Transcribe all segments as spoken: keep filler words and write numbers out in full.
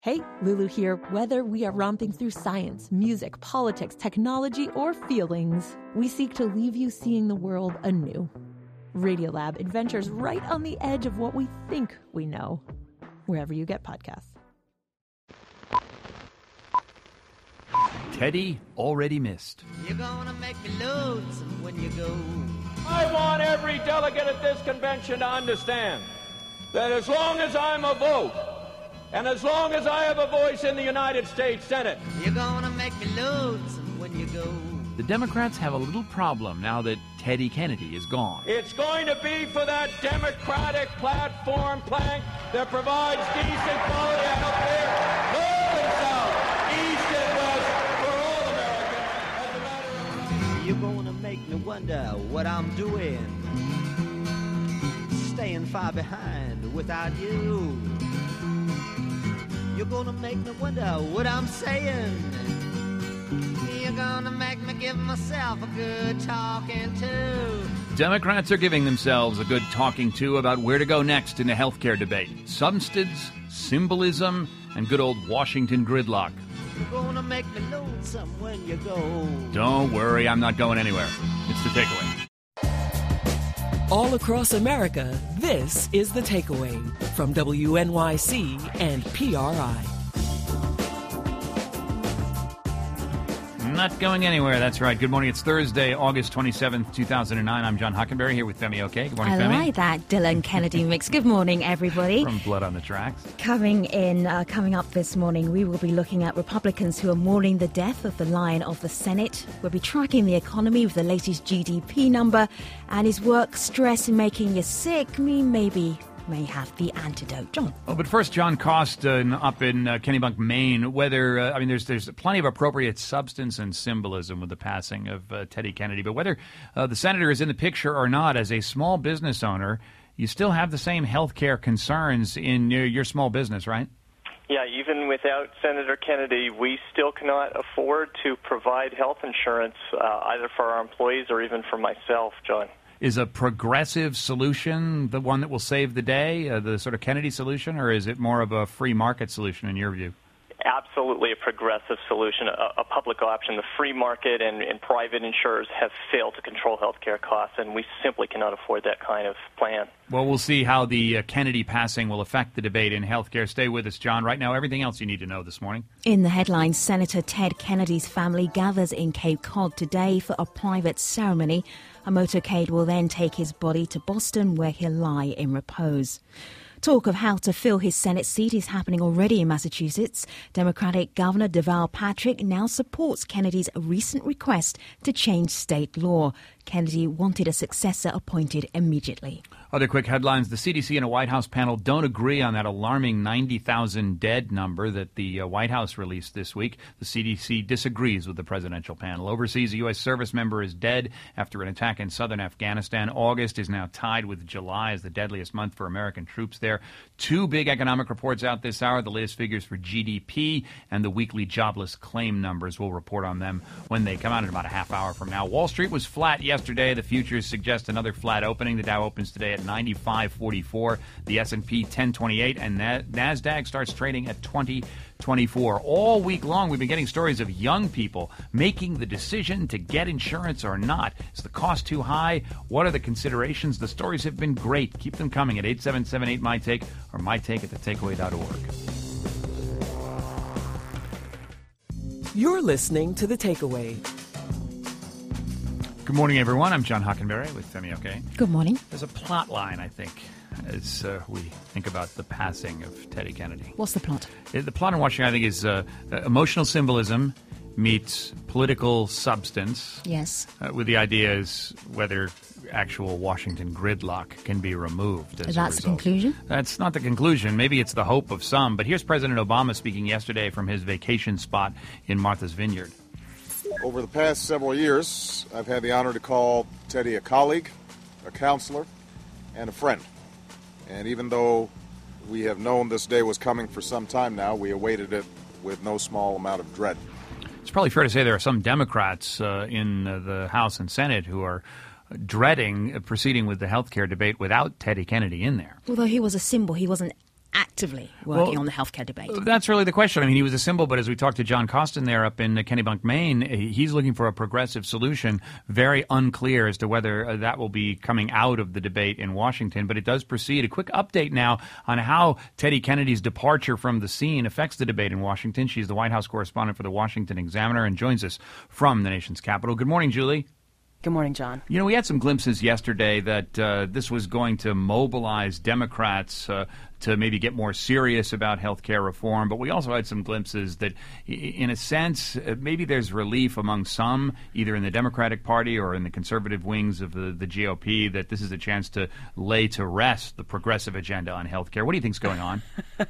Hey, Lulu here. Whether we are romping through science, music, politics, technology, or feelings, we seek to leave you seeing the world anew. Radiolab adventures right on the edge of what we think we know, wherever you get podcasts. Teddy already missed. You're gonna make me lonesome when you go. I want every delegate at this convention to understand that as long as I'm a vote, and as long as I have a voice in the United States Senate, you're gonna make me lonesome when you go. The Democrats have a little problem now that Teddy Kennedy is gone. It's going to be for that Democratic platform plank that provides decent quality health care, north and south, east and west, for all Americans. As a matter of fact, you're gonna make me wonder what I'm doing, staying far behind without you. You're gonna make me wonder what I'm saying. You're gonna make me give myself a good talking to. Democrats are giving themselves a good talking to about where to go next in the healthcare debate. Substance, symbolism, and good old Washington gridlock. You're gonna make me lonesome when you go. Don't worry, I'm not going anywhere. It's the takeaway. All across America, this is The Takeaway from W N Y C and P R I. Not going anywhere, that's right. Good morning. It's Thursday, August twenty-seventh, two thousand nine. I'm John Hockenberry here with Femi OK. Good morning, I Femi. I like that Dylan Kennedy mix. Good morning, everybody. From Blood on the Tracks. Coming in, uh, coming up this morning, we will be looking at Republicans who are mourning the death of the Lion of the Senate. We'll be tracking the economy with the latest G D P number, and is work stress making you sick? Me, maybe. May have the antidote. John. Oh, but first, John Cost uh, up in uh, Kennebunk, Maine. Whether uh, I mean, there's there's plenty of appropriate substance and symbolism with the passing of uh, Teddy Kennedy. But whether uh, the senator is in the picture or not, as a small business owner, you still have the same health care concerns in your, your small business, right? Yeah, even without Senator Kennedy, we still cannot afford to provide health insurance uh, either for our employees or even for myself, John. Is a progressive solution the one that will save the day, uh, the sort of Kennedy solution, or is it more of a free market solution in your view? Absolutely a progressive solution, a, a public option. The free market and, and private insurers have failed to control healthcare costs, and we simply cannot afford that kind of plan. Well, we'll see how the uh, Kennedy passing will affect the debate in healthcare. Stay with us, John. Right now, everything else you need to know this morning. In the headlines, Senator Ted Kennedy's family gathers in Cape Cod today for a private ceremony. A motorcade will then take his body to Boston, where he'll lie in repose. Talk of how to fill his Senate seat is happening already in Massachusetts. Democratic Governor Deval Patrick now supports Kennedy's recent request to change state law. Kennedy wanted a successor appointed immediately. Other quick headlines. The C D C and a White House panel don't agree on that alarming ninety thousand dead number that the uh, White House released this week. The C D C disagrees with the presidential panel. Overseas, a U S service member is dead after an attack in southern Afghanistan. August is now tied with July as the deadliest month for American troops there. Two big economic reports out this hour, the latest figures for G D P and the weekly jobless claim numbers. We'll report on them when they come out in about a half hour from now. Wall Street was flat yesterday. The futures suggest another flat opening. The Dow opens today at ninety-five forty-four, the S and P ten twenty-eight, and NASDAQ starts trading at twenty twenty-four. All week long, we've been getting stories of young people making the decision to get insurance or not. Is the cost too high? What are the considerations? The stories have been great. Keep them coming at eight seven seven eight, M Y Take or my take at the takeaway dot org. You're listening to The Takeaway. Good morning, everyone. I'm John Hockenberry with Femi OK. Good morning. There's a plot line, I think, as uh, we think about the passing of Teddy Kennedy. What's the plot? The plot in Washington, I think, is uh, emotional symbolism meets political substance. Yes. Uh, with the idea is whether actual Washington gridlock can be removed. As That's a the conclusion? That's not the conclusion. Maybe it's the hope of some. But here's President Obama speaking yesterday from his vacation spot in Martha's Vineyard. Over the past several years, I've had the honor to call Teddy a colleague, a counselor, and a friend. And even though we have known this day was coming for some time now, we awaited it with no small amount of dread. It's probably fair to say there are some Democrats uh, in uh, the House and Senate who are dreading uh, proceeding with the health care debate without Teddy Kennedy in there. Although he was a symbol, he wasn't actively working Well, on the healthcare debate? That's really the question. I mean, he was a symbol, but as we talked to John Costin there up in uh, Kennebunk, Maine, he's looking for a progressive solution. Very unclear as to whether uh, that will be coming out of the debate in Washington, but it does proceed. A quick update now on how Teddy Kennedy's departure from the scene affects the debate in Washington. She's the White House correspondent for the Washington Examiner and joins us from the nation's capital. Good morning, Julie. Good morning, John. You know, we had some glimpses yesterday that uh, this was going to mobilize Democrats uh, to maybe get more serious about health care reform, but we also had some glimpses that, in a sense, uh, maybe there's relief among some, either in the Democratic Party or in the conservative wings of the, the G O P, that this is a chance to lay to rest the progressive agenda on health care. What do you think's going on?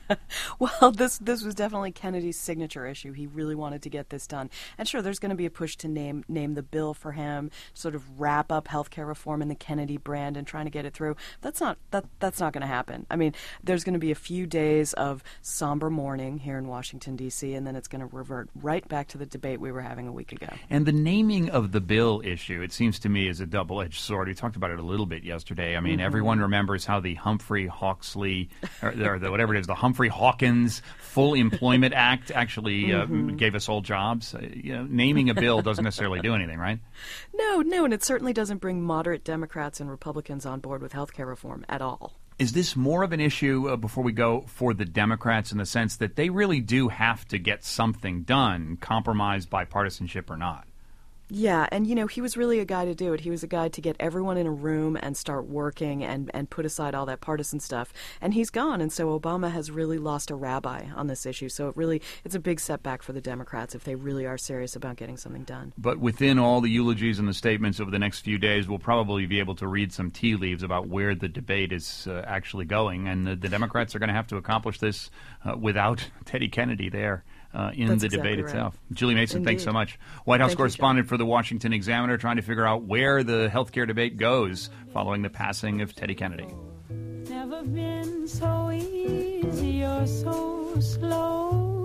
Well, this this was definitely Kennedy's signature issue. He really wanted to get this done. And sure, there's going to be a push to name name the bill for him, sort of wrap up healthcare reform in the Kennedy brand and trying to get it through. That's not that that's not going to happen. I mean, there's going to be a few days of somber mourning here in Washington, D C, and then it's going to revert right back to the debate we were having a week ago. And the naming of the bill issue, it seems to me, is a double-edged sword. We talked about it a little bit yesterday. I mean, mm-hmm. everyone remembers how the Humphrey Hawksley, or, or the, whatever it is, the Humphrey Hawkins Full Employment Act actually uh, mm-hmm. gave us all jobs. Uh, you know, naming a bill doesn't necessarily do anything, right? No, no, and it certainly doesn't bring moderate Democrats and Republicans on board with health care reform at all. Is this more of an issue, uh, before we go, for the Democrats in the sense that they really do have to get something done, compromised bipartisanship or not? Yeah, and, you know, he was really a guy to do it. He was a guy to get everyone in a room and start working and, and put aside all that partisan stuff. And he's gone, and so Obama has really lost a rabbi on this issue. So it really, it's a big setback for the Democrats if they really are serious about getting something done. But within all the eulogies and the statements over the next few days, we'll probably be able to read some tea leaves about where the debate is uh, actually going. And the, the Democrats are going to have to accomplish this uh, without Teddy Kennedy there. Uh, in That's the exactly debate right. itself. Julie Mason, Indeed. thanks so much. White House Thank correspondent you, for the Washington Examiner, trying to figure out where the healthcare debate goes following the passing of Teddy Kennedy. Never been so easy or so slow.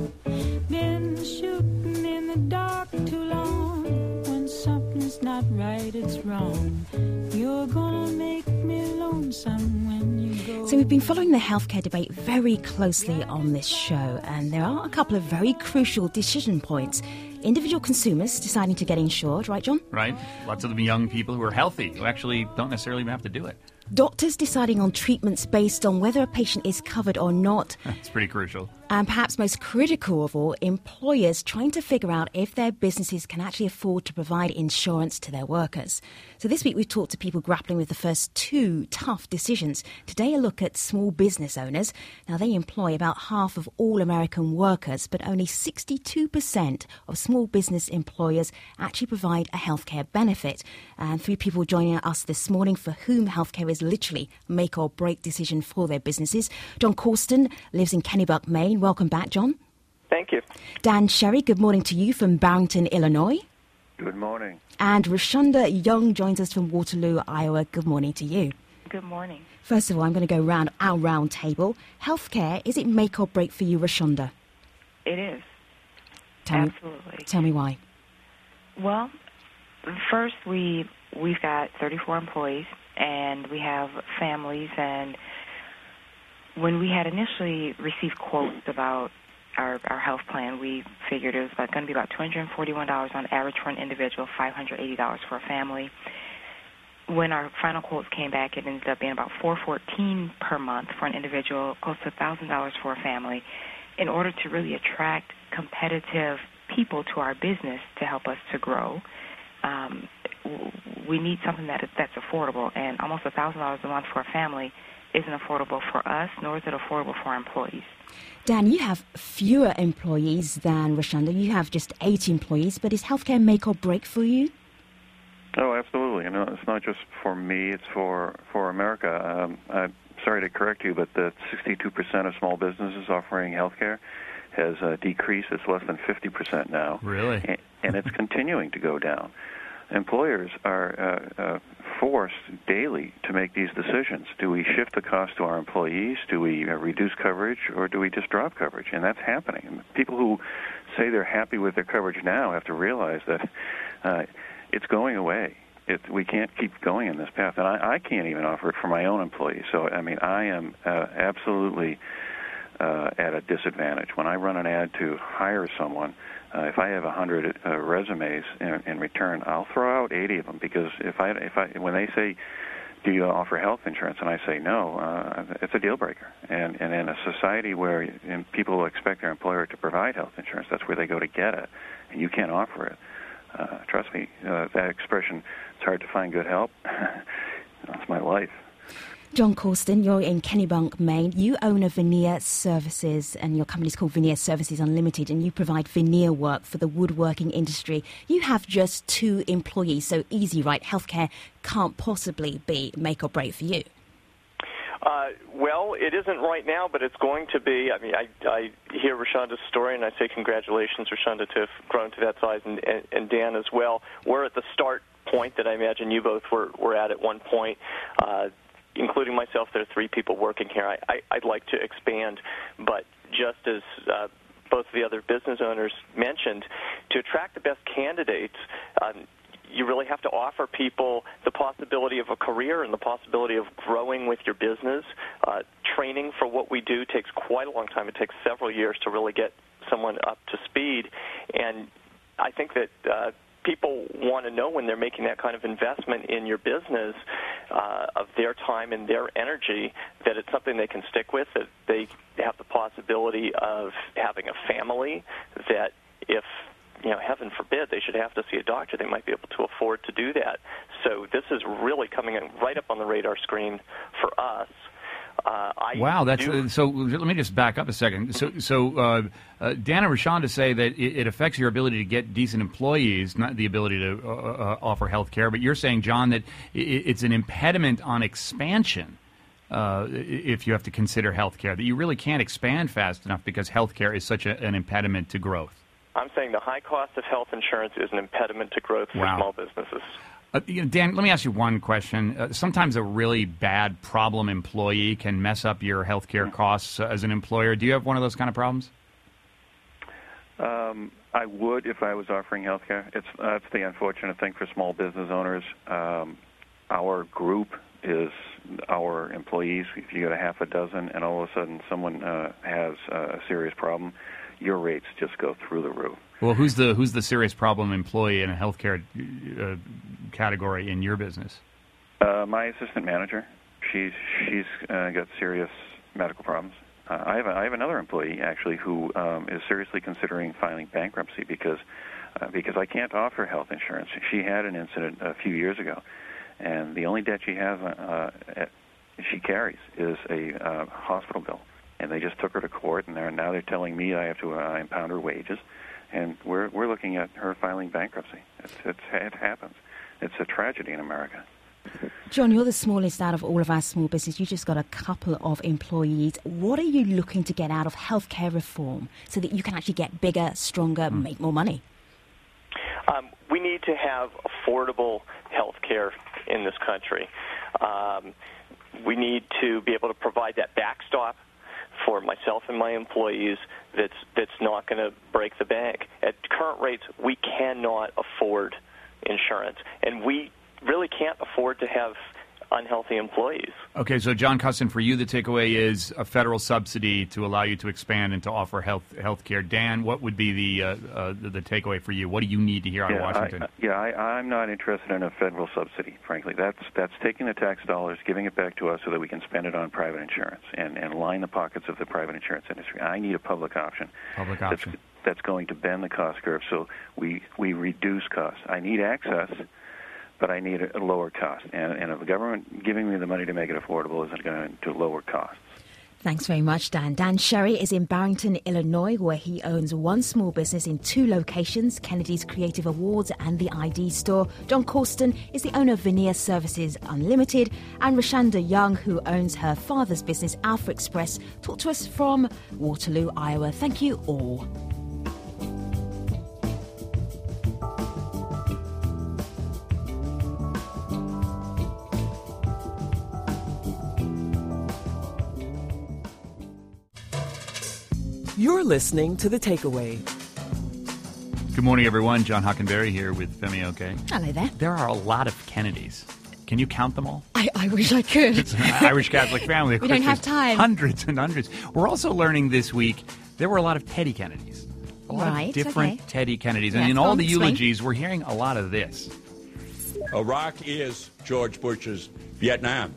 Been shooting in the dark too long. When something's not right, it's wrong. You're gonna make me lonesome when you go. So we've been following the healthcare debate very closely on this show, and there are a couple of very crucial decision points. Individual consumers deciding to get insured, right, John? Right. Lots of them young people who are healthy, who actually don't necessarily even have to do it. Doctors deciding on treatments based on whether a patient is covered or not. That's pretty crucial. And perhaps most critical of all, employers trying to figure out if their businesses can actually afford to provide insurance to their workers. So this week we've talked to people grappling with the first two tough decisions. Today a look at small business owners. Now they employ about half of all American workers, but only sixty-two percent of small business employers actually provide a healthcare benefit. And three people joining us this morning for whom healthcare is literally a make or break decision for their businesses. John Costin lives in Kennebunk, Maine. Welcome back, John. Thank you. Dan Sherry, good morning to you from Barrington, Illinois. Good morning. And Rashonda Young joins us from Waterloo, Iowa. Good morning to you. Good morning. First of all, I'm going to go round our round table. Healthcare, is it make or break for you, Rashonda? It is. Tell Absolutely. Me, tell me why. Well, first, we, we've got thirty-four employees, and we have families, and when we had initially received quotes about our, our health plan, we figured it was about, going to be about two hundred forty-one dollars on average for an individual, five hundred eighty dollars for a family. When our final quotes came back, it ended up being about four hundred fourteen dollars per month for an individual, close to one thousand dollars for a family. In order to really attract competitive people to our business to help us to grow, um, we need something that is, that's affordable, and almost one thousand dollars a month for a family isn't affordable for us, nor is it affordable for our employees. Dan, you have fewer employees than Rashonda. You have just eight employees, but is healthcare make or break for you? Oh, absolutely. And it's not just for me, it's for, for America. Um, I'm sorry to correct you, but the sixty-two percent of small businesses offering healthcare has uh, decreased. It's less than fifty percent now. Really? And, and it's continuing to go down. Employers are uh, uh, forced daily to make these decisions. Do we shift the cost to our employees? Do we uh, reduce coverage, or do we just drop coverage? And that's happening. And people who say they're happy with their coverage now have to realize that uh, it's going away. it, we can't keep going in this path, and I, I can't even offer it for my own employees. So, I mean, I am uh, absolutely uh, at a disadvantage. When I run an ad to hire someone, uh, if I have one hundred uh, resumes in, in return, I'll throw out eighty of them, because if I, if I, when they say, do you offer health insurance, and I say no, uh, it's a deal breaker. And, and in a society where in, people expect their employer to provide health insurance, that's where they go to get it, and you can't offer it. Uh, trust me, uh, that expression, it's hard to find good help. That's my life. John Corsten, you're in Kennebunk, Maine. You own a veneer services, and your company's called Veneer Services Unlimited, and you provide veneer work for the woodworking industry. You have just two employees, so easy, right? Healthcare can't possibly be make or break for you. Uh, well, it isn't right now, but it's going to be. I mean, I, I hear Rashonda's story, and I say congratulations, Rashonda, to have grown to that size, and, and, and Dan as well. We're at the start point that I imagine you both were, were at at one point. Uh, including myself, there are three people working here. I, I, I'd like to expand, but just as uh, both of the other business owners mentioned, to attract the best candidates, um, you really have to offer people the possibility of a career and the possibility of growing with your business. Uh, training for what we do takes quite a long time. It takes several years to really get someone up to speed, and I think that uh, people want to know when they're making that kind of investment in your business uh, of their time and their energy that it's something they can stick with, that they have the possibility of having a family, that if, you know, heaven forbid, they should have to see a doctor, they might be able to afford to do that. So this is really coming in right up on the radar screen for us. Uh, I wow, that's do, uh, so. Let me just back up a second. So, so uh, uh, Dan and Rashonda say that it, it affects your ability to get decent employees, not the ability to uh, uh, offer health care. But you're saying, John, that it, it's an impediment on expansion uh, if you have to consider health care, that you really can't expand fast enough because health care is such a, an impediment to growth. I'm saying the high cost of health insurance is an impediment to growth for wow. small businesses. Uh, you know, Dan, let me ask you one question. Uh, sometimes a really bad problem employee can mess up your health care costs uh, as an employer. Do you have one of those kind of problems? Um, I would if I was offering health care. It's, that's the unfortunate thing for small business owners. Um, our group is our employees. If you get a half a dozen and all of a sudden someone uh, has a serious problem, your rates just go through the roof. Well, who's the who's the serious problem employee in a healthcare uh, category in your business? Uh, my assistant manager. She's she's uh, got serious medical problems. Uh, I have a, I have another employee actually who um, is seriously considering filing bankruptcy because uh, because I can't offer health insurance. She had an incident a few years ago, and the only debt she has uh, she carries is a uh, hospital bill. And they just took her to court, and they're, now they're telling me I have to uh, impound her wages. And we're we're looking at her filing bankruptcy. It's, it's, it happens. It's a tragedy in America. John, you're the smallest out of all of our small business. You just got a couple of employees. What are you looking to get out of healthcare reform so that you can actually get bigger, stronger, mm. make more money? Um, we need to have affordable health care in this country. Um, we need to be able to provide that backstop for myself and my employees that's that's not going to break the bank. At current rates, we cannot afford insurance, and we really can't afford to have unhealthy employees. Okay, so John Custon, for you, the takeaway is a federal subsidy to allow you to expand and to offer health health care. Dan, what would be the uh, uh, the, the takeaway for you? What do you need to hear out yeah, of Washington? I, yeah, I, I'm not interested in a federal subsidy, frankly. That's that's taking the tax dollars, giving it back to us so that we can spend it on private insurance and, and line the pockets of the private insurance industry. I need a public option. Public option. That's, that's going to bend the cost curve so we, we reduce costs. I need access, but I need a lower cost. And, and if the government giving me the money to make it affordable isn't going to lower costs. Thanks very much, Dan. Dan Sherry is in Barrington, Illinois, where he owns one small business in two locations, Kennedy's Creative Awards and the I D Store. John Corsten is the owner of Veneer Services Unlimited. And Rashonda Young, who owns her father's business, Alpha Express, talked to us from Waterloo, Iowa. Thank you all. You're listening to The Takeaway. Good morning, everyone. John Hockenberry here with Femi Oke. Hello there. There are a lot of Kennedys. Can you count them all? I, I wish I could. It's an Irish Catholic family. Of We course, don't have there's time. Hundreds and hundreds. We're also learning this week there were a lot of Teddy Kennedys. A lot Right, of different okay. Teddy Kennedys. And Yeah, in all go the on, explain. eulogies, we're hearing a lot of this. Iraq is George Bush's Vietnam.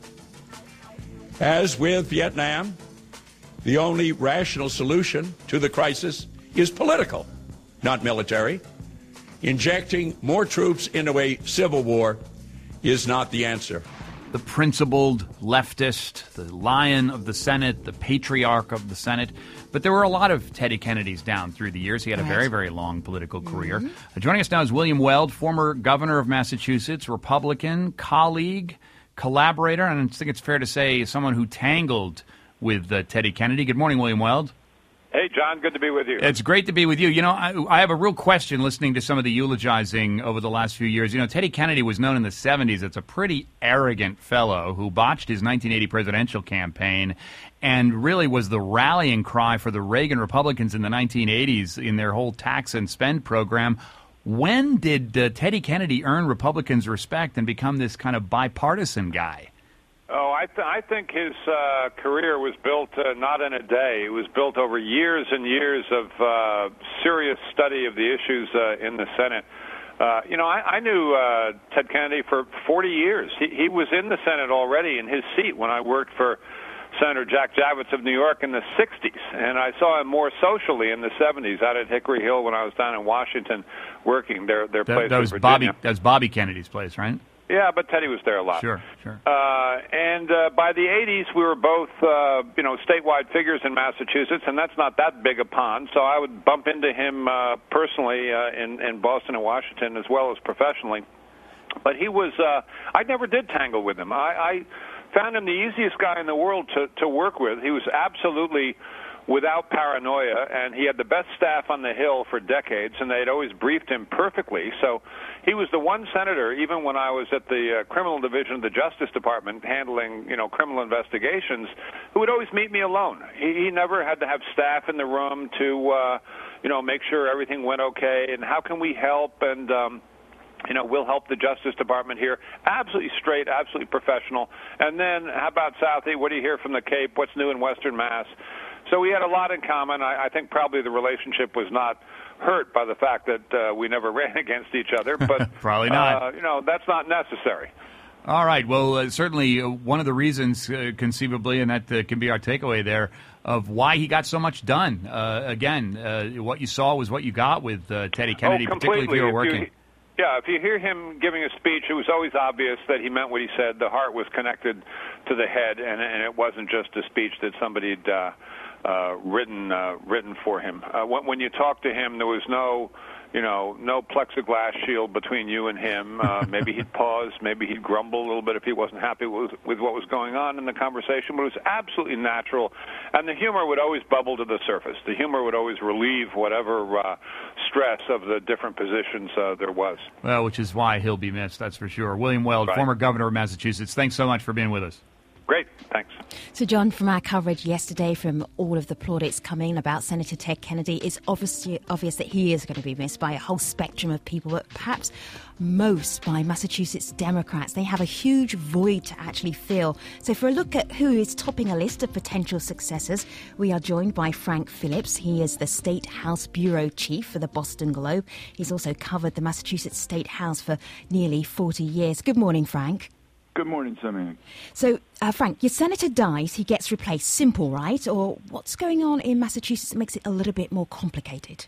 As with Vietnam, the only rational solution to the crisis is political, not military. Injecting more troops into a civil war is not the answer. The principled leftist, the lion of the Senate, the patriarch of the Senate. But there were a lot of Teddy Kennedys down through the years. He had a Right. very, very long political career. Uh, joining us now is William Weld, former governor of Massachusetts, Republican, colleague, collaborator, and I think it's fair to say someone who tangled with uh, Teddy Kennedy. Good morning, William Weld. Hey, John, good to be with you. It's great to be with you. You know, I, I have a real question listening to some of the eulogizing over the last few years. You know, Teddy Kennedy was known in the seventies as a pretty arrogant fellow who botched his nineteen eighty presidential campaign and really was the rallying cry for the Reagan Republicans in the nineteen eighties in their whole tax and spend program. When did uh, Teddy Kennedy earn Republicans' respect and become this kind of bipartisan guy? Oh, I, th- I think his uh, career was built uh, not in a day. It was built over years and years of uh, serious study of the issues uh, in the Senate. Uh, you know, I, I knew uh, Ted Kennedy for forty years. He, he was in the Senate already in his seat when I worked for Senator Jack Javits of New York in the sixties, and I saw him more socially in the seventies out at Hickory Hill when I was down in Washington working their their That, place that in was Virginia. Bobby. That was Bobby Kennedy's place, right? Yeah, but Teddy was there a lot. Sure, sure. Uh, and uh, by the eighties, we were both, uh, you know, statewide figures in Massachusetts, and that's not that big a pond. So I would bump into him uh, personally uh, in, in Boston and Washington, as well as professionally. But he was, uh, I never did tangle with him. I, I found him the easiest guy in the world to, to work with. He was absolutely without paranoia, and he had the best staff on the Hill for decades, and they'd always briefed him perfectly. So he was the one senator, even when I was at the uh, criminal division of the Justice Department handling, you know, criminal investigations, who would always meet me alone. He, he never had to have staff in the room to, uh, you know, make sure everything went okay, and how can we help, and um, you know, we'll help the Justice Department here. Absolutely straight, absolutely professional. And then, how about Southie? What do you hear from the Cape? What's new in Western Mass? So we had a lot in common. I, I think probably the relationship was not hurt by the fact that uh, we never ran against each other. But Probably not. Uh, you know, that's not necessary. All right. Well, uh, certainly uh, one of the reasons, uh, conceivably, and that uh, can be our takeaway there, of why he got so much done. Uh, again, uh, what you saw was what you got with uh, Teddy Kennedy, oh, particularly if you were working. If you, yeah, if you hear him giving a speech, it was always obvious that he meant what he said. The heart was connected to the head, and, and it wasn't just a speech that somebody had uh, uh, written uh, written for him. Uh, when, when you talked to him, there was no, you know, no plexiglass shield between you and him. Uh, maybe he'd pause, maybe he'd grumble a little bit if he wasn't happy with, with what was going on in the conversation, but it was absolutely natural. And the humor would always bubble to the surface. The humor would always relieve whatever uh, stress of the different positions uh, there was. Well, which is why he'll be missed, that's for sure. William Weld, Right. former governor of Massachusetts, thanks so much for being with us. Great, thanks. So, John, from our coverage yesterday, from all of the plaudits coming about Senator Ted Kennedy, it's obviously obvious that he is going to be missed by a whole spectrum of people, but perhaps most by Massachusetts Democrats. They have a huge void to actually fill. So for a look at who is topping a list of potential successors, we are joined by Frank Phillips. He is the State House Bureau Chief for the Boston Globe. He's also covered the Massachusetts State House for nearly forty years. Good morning, Frank. Good morning, Sammy. So, uh, Frank, your senator dies, he gets replaced. Simple, right? Or what's going on in Massachusetts that makes it a little bit more complicated?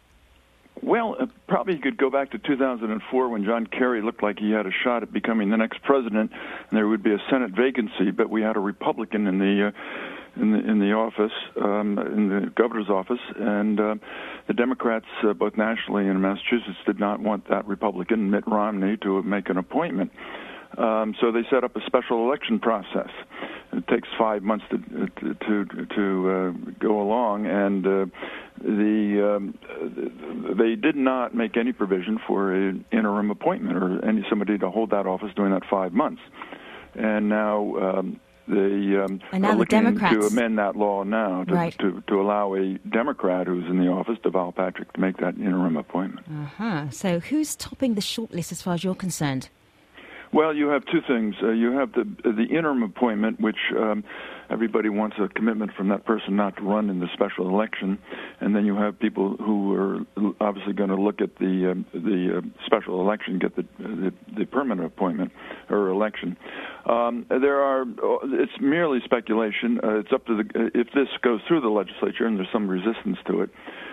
Well, uh, probably you could go back to two thousand four when John Kerry looked like he had a shot at becoming the next president, and there would be a Senate vacancy, but we had a Republican in the uh, in the in the office, um, in the governor's office, and uh, the Democrats, uh, both nationally and in Massachusetts, did not want that Republican, Mitt Romney, to make an appointment. Um, so they set up a special election process. It takes five months to to to, to uh, go along, and uh, the um, they did not make any provision for an interim appointment or any somebody to hold that office during that five months. And now um, they um, and now are the looking Democrats. to amend that law now to, right. to to allow a Democrat who's in the office, Deval Patrick, to make that interim appointment. Uh-huh. So who's topping the shortlist as far as you're concerned? Well, you have two things. Uh, you have the the interim appointment, which um, everybody wants a commitment from that person not to run in the special election, and then you have people who are obviously going to look at the um, the uh, special election, get the, the the permanent appointment or election. Um, there are. It's merely speculation. Uh, it's up to the if this goes through the legislature, and there's some resistance to it.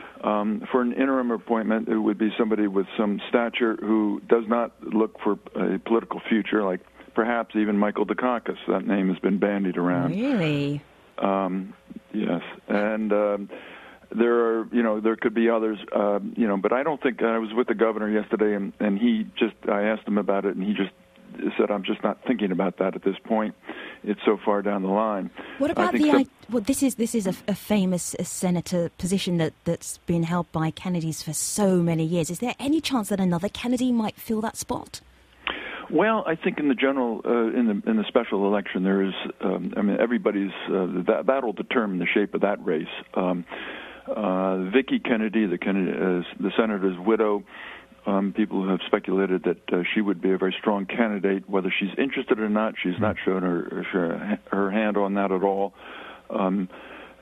Um, for an interim appointment, it would be somebody with some stature who does not look for a political future, like perhaps even Michael Dukakis. That name has been bandied around. Really? Um, yes, and um, there are, you know, there could be others, uh, you know, but I don't think I was with the governor yesterday, and, and he just, I asked him about it, and he just said, "I'm just not thinking about that at this point. It's so far down the line." What about the? some, I, well, this is this is a, a famous uh, senator position that that's been held by Kennedys for so many years. Is there any chance that another Kennedy might fill that spot? Well, I think in the general, uh, in the in the special election, there is. Um, I mean, everybody's uh, that that'll determine the shape of that race. Um, uh, Vicki Kennedy, the Kennedy, uh, the senator's widow. Um, people have speculated that uh, she would be a very strong candidate. Whether she's interested or not, she's not shown her her, her hand on that at all. Um,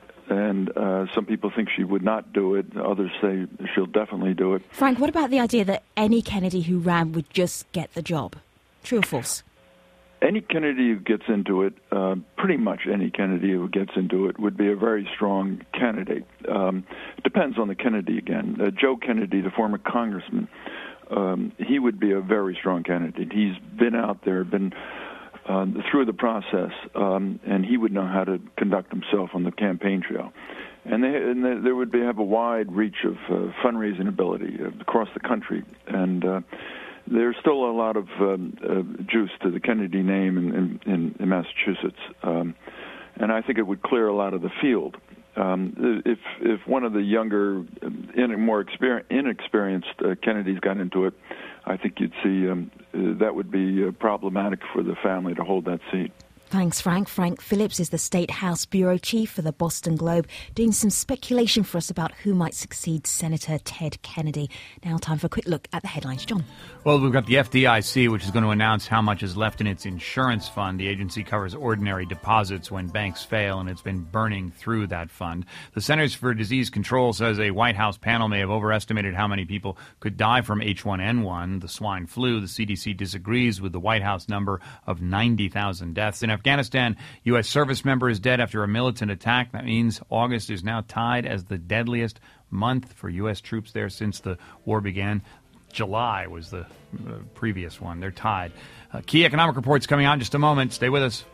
and uh, some people think she would not do it. Others say she'll definitely do it. Frank, what about the idea that any Kennedy who ran would just get the job? True or false? Any Kennedy who gets into it, uh, pretty much any Kennedy who gets into it, would be a very strong candidate. Um, it depends on the Kennedy again. Uh, Joe Kennedy, the former congressman, um, he would be a very strong candidate. He's been out there, been uh, through the process, um, and he would know how to conduct himself on the campaign trail. And, they, and they, there would be have a wide reach of uh, fundraising ability uh, across the country, and uh, there's still a lot of um, uh, juice to the Kennedy name in, in, in Massachusetts, um, and I think it would clear a lot of the field. Um, if if one of the younger, in, more exper- inexperienced uh, Kennedys got into it, I think you'd see um, uh, that would be uh, problematic for the family to hold that seat. Thanks, Frank. Frank Phillips is the State House Bureau Chief for the Boston Globe, doing some speculation for us about who might succeed Senator Ted Kennedy. Now time for a quick look at the headlines. John. Well, we've got the F D I C, which is going to announce how much is left in its insurance fund. The agency covers ordinary deposits when banks fail, and it's been burning through that fund. The Centers for Disease Control says a White House panel may have overestimated how many people could die from H one N one, the swine flu. The C D C disagrees with the White House number of ninety thousand deaths. In Afghanistan, U S service member is dead after a militant attack. That means August is now tied as the deadliest month for U S troops there since the war began. July was the uh, previous one. They're tied. Uh, key economic reports coming out in just a moment. Stay with us.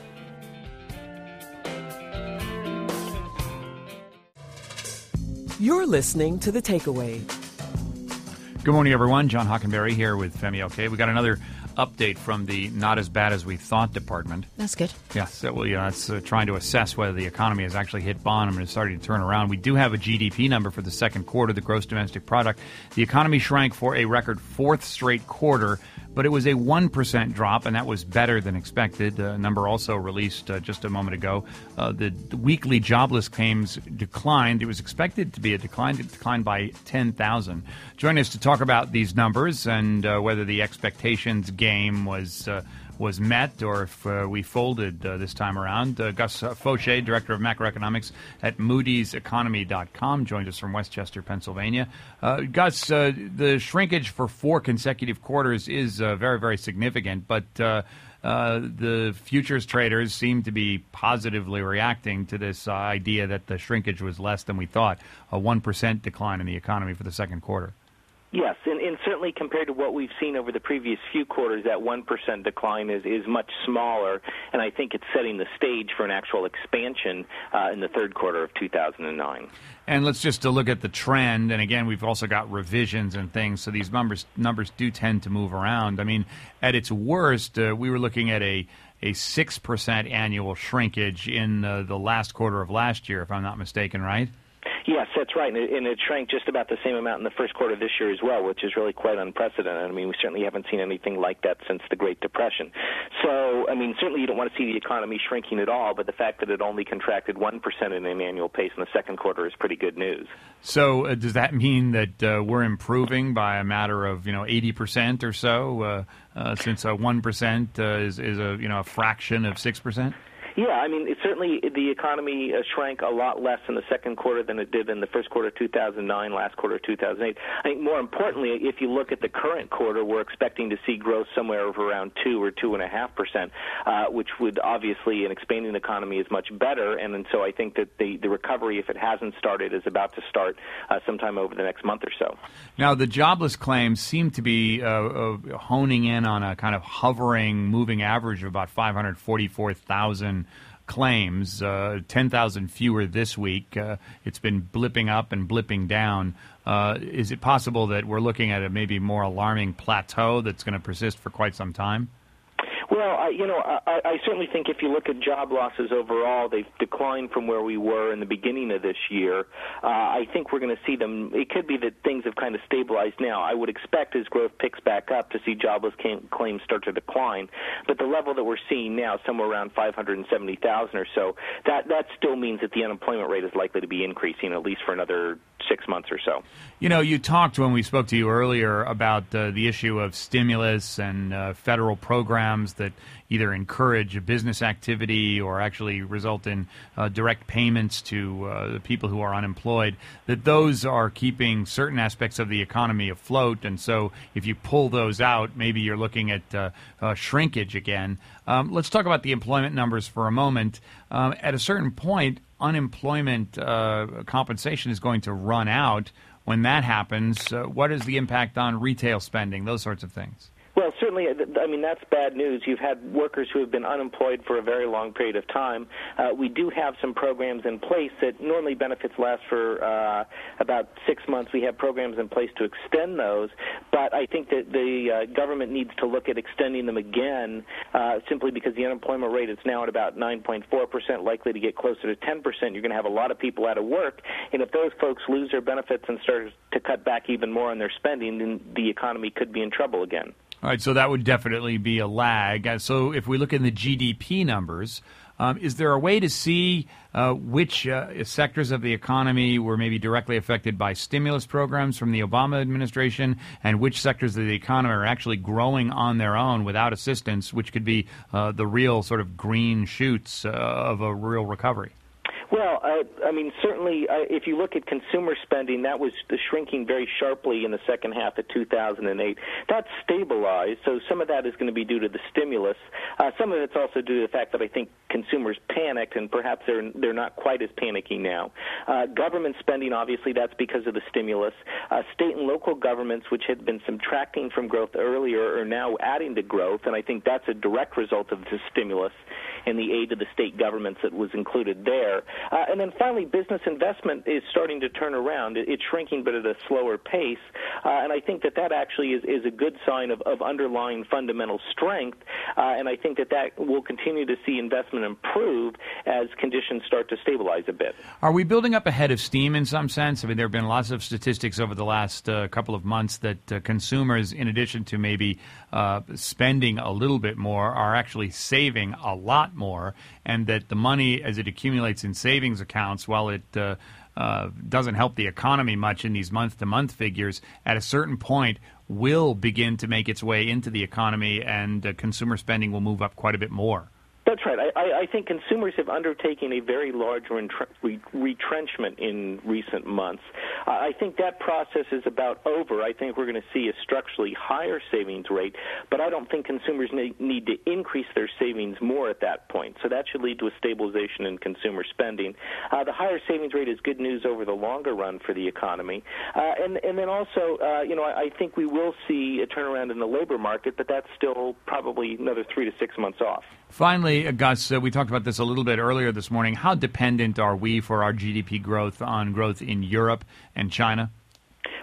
You're listening to The Takeaway. Good morning, everyone. John Hockenberry here with Femi OK. We got another update from the Not As Bad As We Thought department. That's good. Yes, so, well, you know, that's uh, trying to assess whether the economy has actually hit bottom and is starting to turn around. We do have a G D P number for the second quarter, the gross domestic product. The economy shrank for a record fourth straight quarter, but it was a one percent drop, and that was better than expected. A number also released uh, just a moment ago. Uh, the, the weekly jobless claims declined. It was expected to be a decline. It declined by ten thousand. Join us to talk about these numbers and uh, whether the expectations game was uh, was met or if uh, we folded uh, this time around. Uh, Gus Fauché, Director of Macroeconomics at Moody's Economy dot com, joined us from Westchester, Pennsylvania. Uh, Gus, uh, the shrinkage for four consecutive quarters is uh, very, very significant, but uh, uh, the futures traders seem to be positively reacting to this uh, idea that the shrinkage was less than we thought, a one percent decline in the economy for the second quarter. Yes, and, and certainly compared to what we've seen over the previous few quarters, that one percent decline is, is much smaller, and I think it's setting the stage for an actual expansion uh, in the third quarter of two thousand nine. And let's just uh, look at the trend, and again, we've also got revisions and things, so these numbers numbers do tend to move around. I mean, at its worst, uh, we were looking at a a six percent annual shrinkage in uh, the last quarter of last year, if I'm not mistaken, right? Yes, that's right, and it, and it shrank just about the same amount in the first quarter this year as well, which is really quite unprecedented. I mean, we certainly haven't seen anything like that since the Great Depression. So, I mean, certainly you don't want to see the economy shrinking at all, but the fact that it only contracted one percent in an annual pace in the second quarter is pretty good news. So uh, does that mean that uh, we're improving by a matter of, you know, eighty percent or so, uh, uh, since uh, one percent uh, is, is a, you know, a fraction of six percent? Yeah, I mean, it certainly the economy uh, shrank a lot less in the second quarter than it did in the first quarter of two thousand nine, last quarter of two thousand eight. I think more importantly, if you look at the current quarter, we're expecting to see growth somewhere of around two or two and a half percent, uh, which would obviously, an expanding economy is much better. And, and so I think that the, the recovery, if it hasn't started, is about to start uh, sometime over the next month or so. Now, the jobless claims seem to be uh, uh, honing in on a kind of hovering moving average of about five hundred forty-four thousand claims, uh, ten thousand fewer this week. Uh, it's been blipping up and blipping down. Uh, is it possible that we're looking at a maybe more alarming plateau that's going to persist for quite some time? Well, I, you know, I, I certainly think if you look at job losses overall, they've declined from where we were in the beginning of this year. Uh, I think we're going to see them. It could be that things have kind of stabilized now. I would expect as growth picks back up to see jobless claims start to decline. But the level that we're seeing now, somewhere around five hundred seventy thousand or so, that, that still means that the unemployment rate is likely to be increasing at least for another six months or so. You know, you talked when we spoke to you earlier about uh, the issue of stimulus and uh, federal programs that either encourage business activity or actually result in uh, direct payments to uh, the people who are unemployed, that those are keeping certain aspects of the economy afloat. And so if you pull those out, maybe you're looking at uh, uh, shrinkage again. Um, let's talk about the employment numbers for a moment. Um, at a certain point, unemployment uh, compensation is going to run out. When that happens, uh, what is the impact on retail spending, those sorts of things? Well, certainly, I mean, that's bad news. You've had workers who have been unemployed for a very long period of time. Uh, we do have some programs in place that normally benefits last for uh, about six months. We have programs in place to extend those, but I think that the uh, government needs to look at extending them again uh, simply because the unemployment rate is now at about nine point four percent, likely to get closer to ten percent. You're going to have a lot of people out of work, and if those folks lose their benefits and start to cut back even more on their spending, then the economy could be in trouble again. All right, so that would definitely be a lag. Uh, so if we look in the G D P numbers, um, is there a way to see uh, which uh, sectors of the economy were maybe directly affected by stimulus programs from the Obama administration and which sectors of the economy are actually growing on their own without assistance, which could be uh, the real sort of green shoots uh, of a real recovery? Well, uh, I mean, certainly, uh, if you look at consumer spending, that was shrinking very sharply in the second half of two thousand eight. That's stabilized, so some of that is going to be due to the stimulus. Uh, some of it's also due to the fact that I think consumers panicked, and perhaps they're they're not quite as panicky now. Uh, government spending, obviously, that's because of the stimulus. Uh, state and local governments, which had been subtracting from growth earlier, are now adding to growth, and I think that's a direct result of the stimulus and the aid to the state governments that was included there. Uh, and then finally, business investment is starting to turn around. It, it's shrinking, but at a slower pace. Uh, and I think that that actually is, is a good sign of, of underlying fundamental strength. Uh, and I think that that will continue to see investment improve as conditions start to stabilize a bit. Are we building up a head of steam in some sense? I mean, there have been lots of statistics over the last uh, couple of months that uh, consumers, in addition to maybe uh, spending a little bit more, are actually saving a lot more, and that the money, as it accumulates in savings accounts, while it uh, uh, doesn't help the economy much in these month-to-month figures, at a certain point will begin to make its way into the economy, and uh, consumer spending will move up quite a bit more. That's right. I, I think consumers have undertaken a very large re- retrenchment in recent months. Uh, I think that process is about over. I think we're going to see a structurally higher savings rate, but I don't think consumers need, need to increase their savings more at that point. So that should lead to a stabilization in consumer spending. Uh, the higher savings rate is good news over the longer run for the economy. Uh, and, and then also, uh, you know, I, I think we will see a turnaround in the labor market, but that's still probably another three to six months off. Finally, uh, Gus, uh, we talked about this a little bit earlier this morning. How dependent are we for our G D P growth on growth in Europe and China?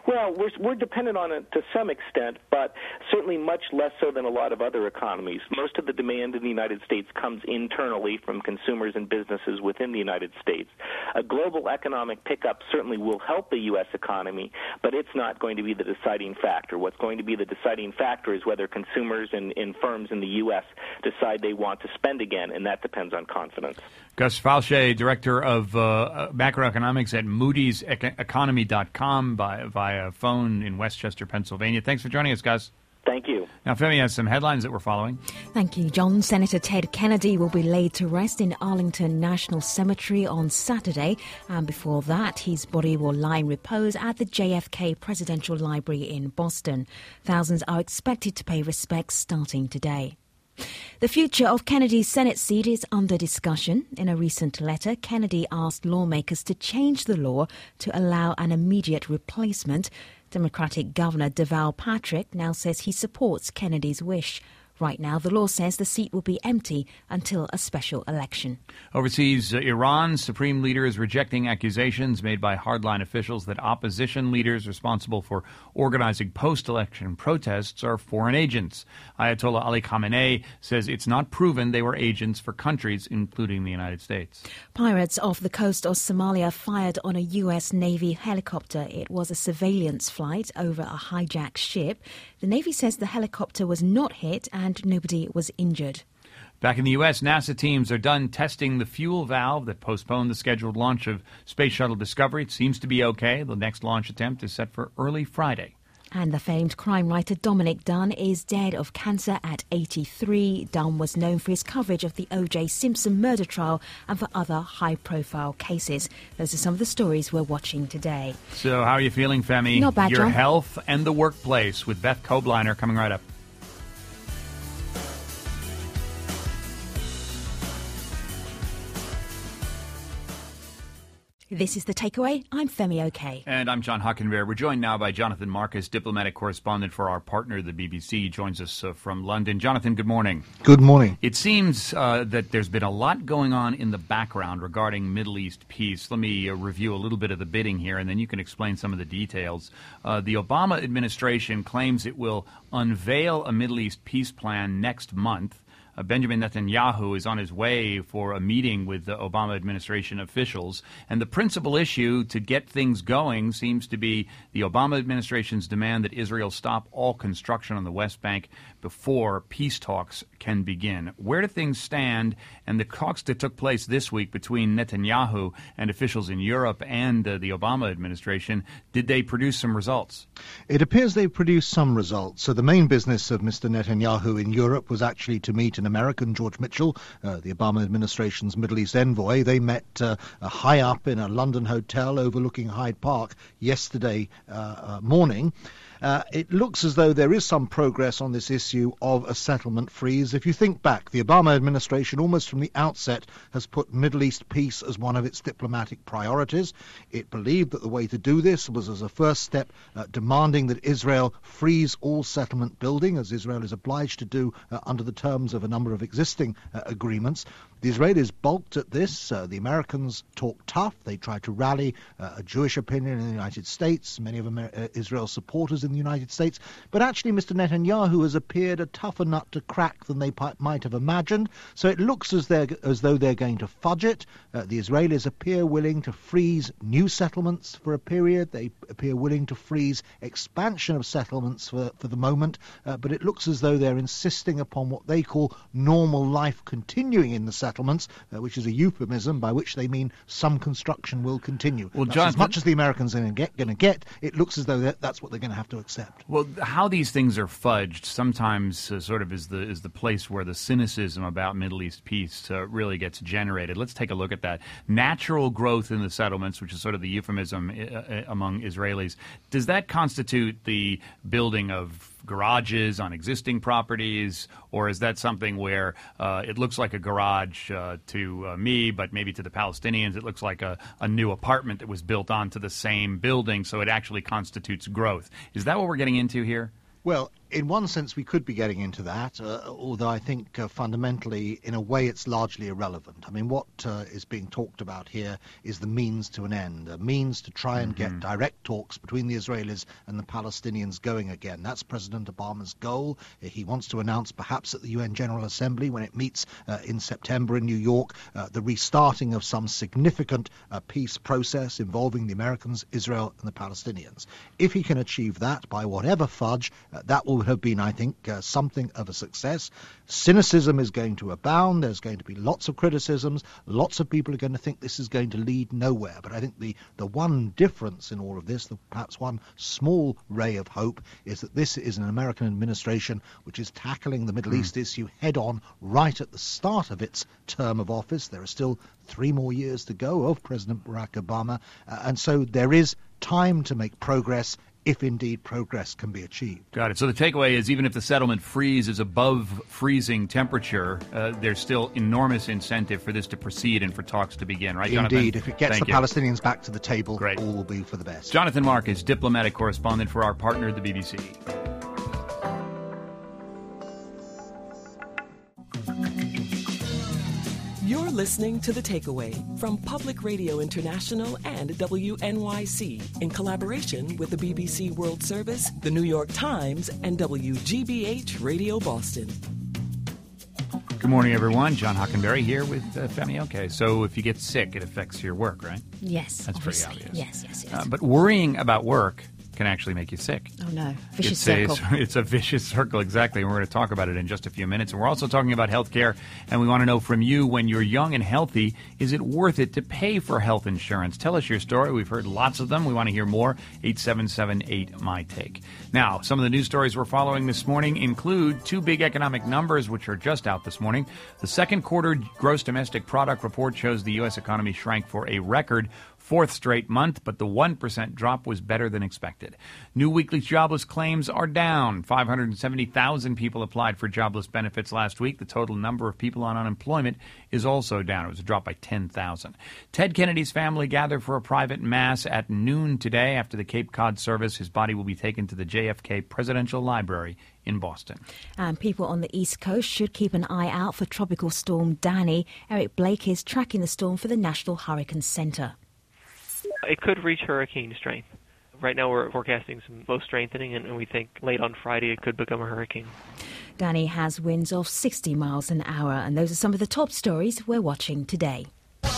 Well, we're we're dependent on it to some extent, but certainly much less so than a lot of other economies. Most of the demand in the United States comes internally from consumers and businesses within the United States. A global economic pickup certainly will help the U S economy, but it's not going to be the deciding factor. What's going to be the deciding factor is whether consumers and, and firms in the U S decide they want to spend again, and that depends on confidence. Gus Falche, Director of uh, Macroeconomics at Moody's Economy dot com by, via phone in Westchester, Pennsylvania. Thanks for joining us, Gus. Thank you. Now, Femi has some headlines that we're following. Thank you, John. Senator Ted Kennedy will be laid to rest in Arlington National Cemetery on Saturday. And before that, his body will lie in repose at the J F K Presidential Library in Boston. Thousands are expected to pay respects starting today. The future of Kennedy's Senate seat is under discussion. In a recent letter, Kennedy asked lawmakers to change the law to allow an immediate replacement. Democratic Governor Deval Patrick now says he supports Kennedy's wish. Right now, the law says the seat will be empty until a special election. Overseas, uh, Iran's supreme leader is rejecting accusations made by hardline officials that opposition leaders responsible for organizing post-election protests are foreign agents. Ayatollah Ali Khamenei says it's not proven they were agents for countries, including the United States. Pirates off the coast of Somalia fired on a U S Navy helicopter. It was a surveillance flight over a hijacked ship. The Navy says the helicopter was not hit and and nobody was injured. Back in the U S, NASA teams are done testing the fuel valve that postponed the scheduled launch of Space Shuttle Discovery. It seems to be okay. The next launch attempt is set for early Friday. And the famed crime writer Dominic Dunn is dead of cancer at eighty-three. Dunn was known for his coverage of the O J Simpson murder trial and for other high-profile cases. Those are some of the stories we're watching today. So how are you feeling, Femi? Not bad, Your John. health and the workplace with Beth Kobliner coming right up. This is The Takeaway. I'm Femi Oke. And I'm John Hockenberry. We're joined now by Jonathan Marcus, diplomatic correspondent for our partner, the B B C. He joins us uh, from London. Jonathan, good morning. Good morning. It seems uh, that there's been a lot going on in the background regarding Middle East peace. Let me uh, review a little bit of the bidding here, and then you can explain some of the details. Uh, the Obama administration claims it will unveil a Middle East peace plan next month. Uh, Benjamin Netanyahu is on his way for a meeting with the Obama administration officials. And the principal issue to get things going seems to be the Obama administration's demand that Israel stop all construction on the West Bank before peace talks can begin. Where do things stand? And the talks that took place this week between Netanyahu and officials in Europe and uh, the Obama administration, did they produce some results? It appears they've produced some results. So the main business of Mister Netanyahu in Europe was actually to meet an American, George Mitchell, uh, the Obama administration's Middle East envoy. They met uh, high up in a London hotel overlooking Hyde Park yesterday uh, uh, morning. Uh, it looks as though there is some progress on this issue of a settlement freeze. If you think back, the Obama administration almost from the outset has put Middle East peace as one of its diplomatic priorities. It believed that the way to do this was as a first step uh, demanding that Israel freeze all settlement building, as Israel is obliged to do uh, under the terms of a number of existing uh, agreements. The Israelis balked at this. Uh, the Americans talked tough. They tried to rally uh, a Jewish opinion in the United States, many of Amer- uh, Israel's supporters in the United States. But actually, Mister Netanyahu has appeared a tougher nut to crack than they p- might have imagined. So it looks as, they're, as though they're going to fudge it. Uh, the Israelis appear willing to freeze new settlements for a period. They appear willing to freeze expansion of settlements for, for the moment. Uh, but it looks as though they're insisting upon what they call normal life continuing in the settlements, uh, which is a euphemism by which they mean some construction will continue. Well, That's Jonathan, as much as the Americans are going to get, going to get, it looks as though that, that's what they're going to have to accept. Well, how these things are fudged sometimes uh, sort of is the is the place where the cynicism about Middle East peace uh, really gets generated. Let's take a look at that. Natural growth in the settlements, which is sort of the euphemism uh, among Israelis, does that constitute the building of garages on existing properties, or is that something where uh, it looks like a garage uh, to uh, me, but maybe to the Palestinians it looks like a, a new apartment that was built onto the same building, so it actually constitutes growth? Is that what we're getting into here? Well, In one sense, we could be getting into that, uh, although I think uh, fundamentally, in a way, it's largely irrelevant. I mean, what uh, is being talked about here is the means to an end, a means to try and Mm-hmm. get direct talks between the Israelis and the Palestinians going again. That's President Obama's goal. He wants to announce, perhaps at the U N General Assembly, when it meets uh, in September in New York, uh, the restarting of some significant uh, peace process involving the Americans, Israel, and the Palestinians. If he can achieve that by whatever fudge, uh, that will have been, I think, uh, something of a success. Cynicism is going to abound. There's going to be lots of criticisms. Lots of people are going to think this is going to lead nowhere. But I think the, the one difference in all of this, the, perhaps one small ray of hope, is that this is an American administration which is tackling the Middle Mm. East issue head on right at the start of its term of office. There are still three more years to go of President Barack Obama. Uh, and so there is time to make progress, if indeed progress can be achieved. Got it. So the takeaway is even if the settlement freeze is above freezing temperature, uh, there's still enormous incentive for this to proceed and for talks to begin, right, Jonathan? Indeed. If it gets Thank the you. Palestinians back to the table, Great. all will be for the best. Jonathan Mark is diplomatic correspondent for our partner, the B B C. You're listening to The Takeaway from Public Radio International and W N Y C in collaboration with the B B C World Service, the New York Times, and W G B H Radio Boston. Good morning, everyone. John Hockenberry here with uh, Femi. Okay, so if you get sick, it affects your work, right? Yes, That's pretty obviously. obvious. Yes, yes, yes. Uh, but worrying about work can actually make you sick. Oh, no. Vicious it's circle. A, it's a vicious circle, exactly. And we're going to talk about it in just a few minutes. And we're also talking about health care. And we want to know from you, when you're young and healthy, is it worth it to pay for health insurance? Tell us your story. We've heard lots of them. We want to hear more. eight seven seven eight, M Y take. Now, some of the news stories we're following this morning include two big economic numbers, which are just out this morning. The second quarter gross domestic product report shows the U S economy shrank for a record fourth straight month, but the one percent drop was better than expected. New weekly jobless claims are down. five hundred seventy thousand people applied for jobless benefits last week. The total number of people on unemployment is also down. It was a drop by ten thousand. Ted Kennedy's family gathered for a private mass at noon today. After the Cape Cod service, his body will be taken to the J F K Presidential Library in Boston. And people on the East Coast should keep an eye out for Tropical Storm Danny. Eric Blake is tracking the storm for the National Hurricane Center. It could reach hurricane strength. Right now we're forecasting some low strengthening, and we think late on Friday it could become a hurricane. Danny has winds of sixty miles an hour, and those are some of the top stories we're watching today.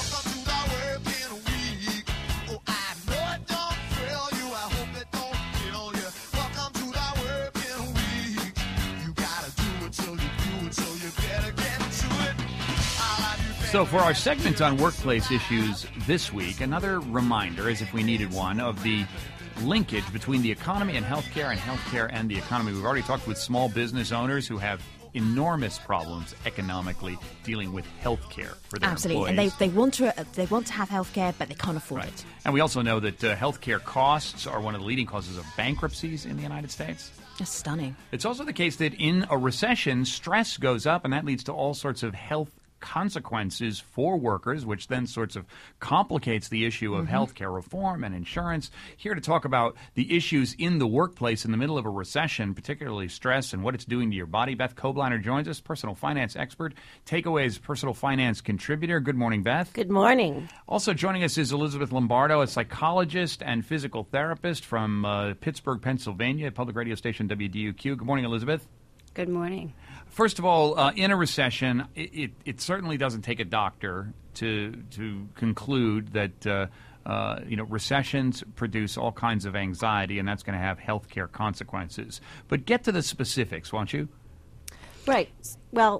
So for our segment on workplace issues this week, another reminder, as if we needed one, of the linkage between the economy and healthcare and healthcare and the economy. We've already talked with small business owners who have enormous problems economically dealing with healthcare for their Absolutely, employees. and they, they want to they want to have healthcare, but they can't afford Right. it. And we also know that uh, healthcare costs are one of the leading causes of bankruptcies in the United States. That's stunning. It's also the case that in a recession, stress goes up, and that leads to all sorts of health consequences for workers, which then sorts of complicates the issue of Mhm. healthcare reform and insurance. Here to talk about the issues in the workplace in the middle of a recession, particularly stress and what it's doing to your body, Beth Kobliner joins us, personal finance expert, Takeaway's personal finance contributor. Good morning, Beth. Good morning. Also joining us is Elizabeth Lombardo, a psychologist and physical therapist from uh, Pittsburgh, Pennsylvania, public radio station W D U Q. Good morning, Elizabeth. Good morning. First of all, uh, in a recession, it, it, it certainly doesn't take a doctor to to conclude that uh, uh, you know recessions produce all kinds of anxiety, and that's going to have healthcare consequences. But get to the specifics, won't you? Right. Well,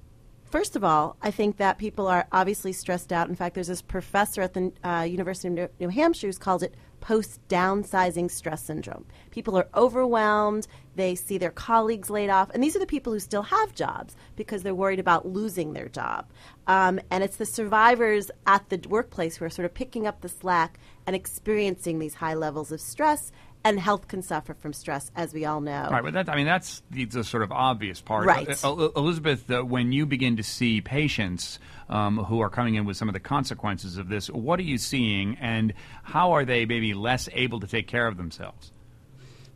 first of all, I think that people are obviously stressed out. In fact, there's this professor at the uh, University of New, New Hampshire who's called it post-downsizing stress syndrome. People are overwhelmed. They see their colleagues laid off. And these are the people who still have jobs because they're worried about losing their job. Um, and it's the survivors at the workplace who are sort of picking up the slack and experiencing these high levels of stress. And health can suffer from stress, as we all know. Right, but that, I mean, that's the, the sort of obvious part. Right. Uh, uh, Elizabeth, uh, when you begin to see patients um, who are coming in with some of the consequences of this, what are you seeing, and how are they maybe less able to take care of themselves?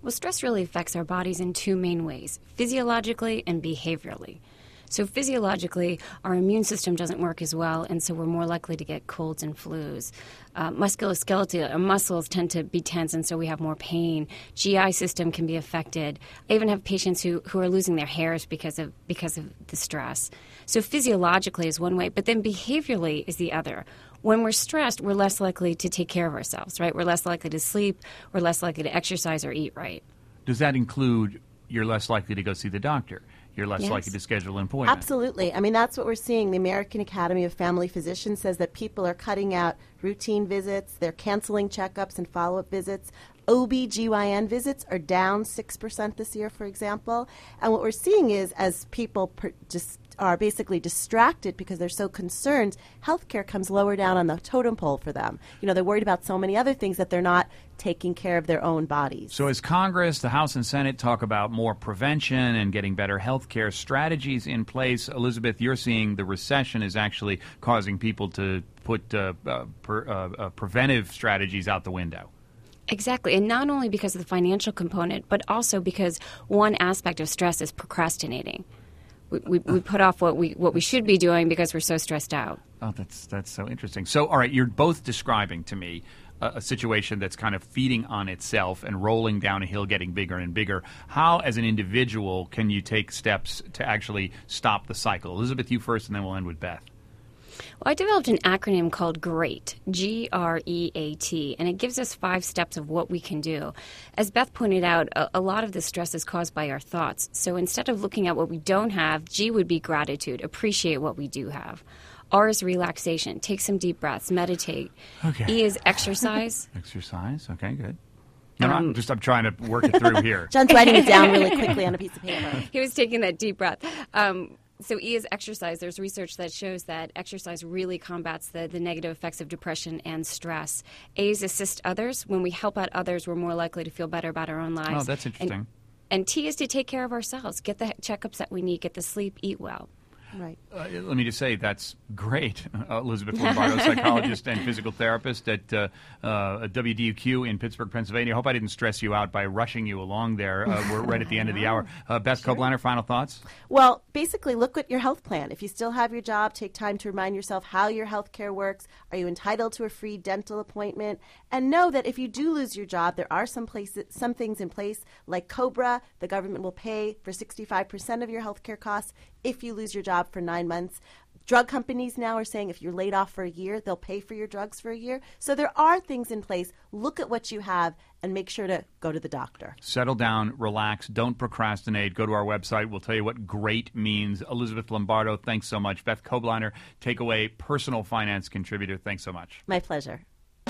Well, stress really affects our bodies in two main ways, physiologically and behaviorally. So physiologically, our immune system doesn't work as well, and so we're more likely to get colds and flus. Uh, musculoskeletal, our muscles tend to be tense, and so we have more pain. G I system can be affected. I even have patients who, who are losing their hairs because of because of the stress. So physiologically is one way, but then behaviorally is the other. When we're stressed, we're less likely to take care of ourselves, right? We're less likely to sleep, we're less likely to exercise or eat right. Does that include you're less likely to go see the doctor? You're less Yes. likely to schedule an appointment? Absolutely. I mean, that's what we're seeing. The American Academy of Family Physicians says that people are cutting out routine visits, they're canceling checkups and follow-up visits. O B G Y N visits are down six percent this year, for example. And what we're seeing is as people per- just are basically distracted because they're so concerned, healthcare comes lower down on the totem pole for them. You know, they're worried about so many other things that they're not taking care of their own bodies. So as Congress, the House and Senate talk about more prevention and getting better health care strategies in place, Elizabeth, you're seeing the recession is actually causing people to put uh, uh, per, uh, uh, preventive strategies out the window. Exactly, and not only because of the financial component, but also because one aspect of stress is procrastinating. We, we, we put off what we what we should be doing because we're so stressed out. Oh, that's that's so interesting. So, all right, you're both describing to me a, a situation that's kind of feeding on itself and rolling down a hill, getting bigger and bigger. How, as an individual, can you take steps to actually stop the cycle? Elizabeth, you first, and then we'll end with Beth. Well, I developed an acronym called GREAT, G R E A T, and it gives us five steps of what we can do. As Beth pointed out, a, a lot of the stress is caused by our thoughts. So instead of looking at what we don't have, G would be gratitude, appreciate what we do have. R is relaxation, take some deep breaths, meditate. Okay. E is exercise. Exercise, okay, good. No, no, Um, I'm just I'm trying to work it through here. John's writing it down really quickly on a piece of paper. He was taking that deep breath. Um, So E is exercise. There's research that shows that exercise really combats the, the negative effects of depression and stress. A is assist others. When we help out others, we're more likely to feel better about our own lives. Oh, that's interesting. And, and T is to take care of ourselves. Get the checkups that we need. Get the sleep. Eat well. Right. Uh, let me just say that's great. Uh, Elizabeth Lombardo, psychologist and physical therapist at uh, uh, W D U Q in Pittsburgh, Pennsylvania. I hope I didn't stress you out by rushing you along there. Uh, we're right at the end of the hour. Uh, Beth sure. Kobliner, final thoughts? Well, basically, look at your health plan. If you still have your job, take time to remind yourself how your health care works. Are you entitled to a free dental appointment? And know that if you do lose your job, there are some places, some things in place like COBRA. The government will pay for sixty-five percent of your health care costs if you lose your job for nine months. Drug companies now are saying if you're laid off for a year, they'll pay for your drugs for a year. So there are things in place. Look at what you have and make sure to go to the doctor. Settle down, relax, don't procrastinate. Go to our website. We'll tell you what great means. Elizabeth Lombardo, thanks so much. Beth Kobliner, Takeaway personal finance contributor, thanks so much. My pleasure.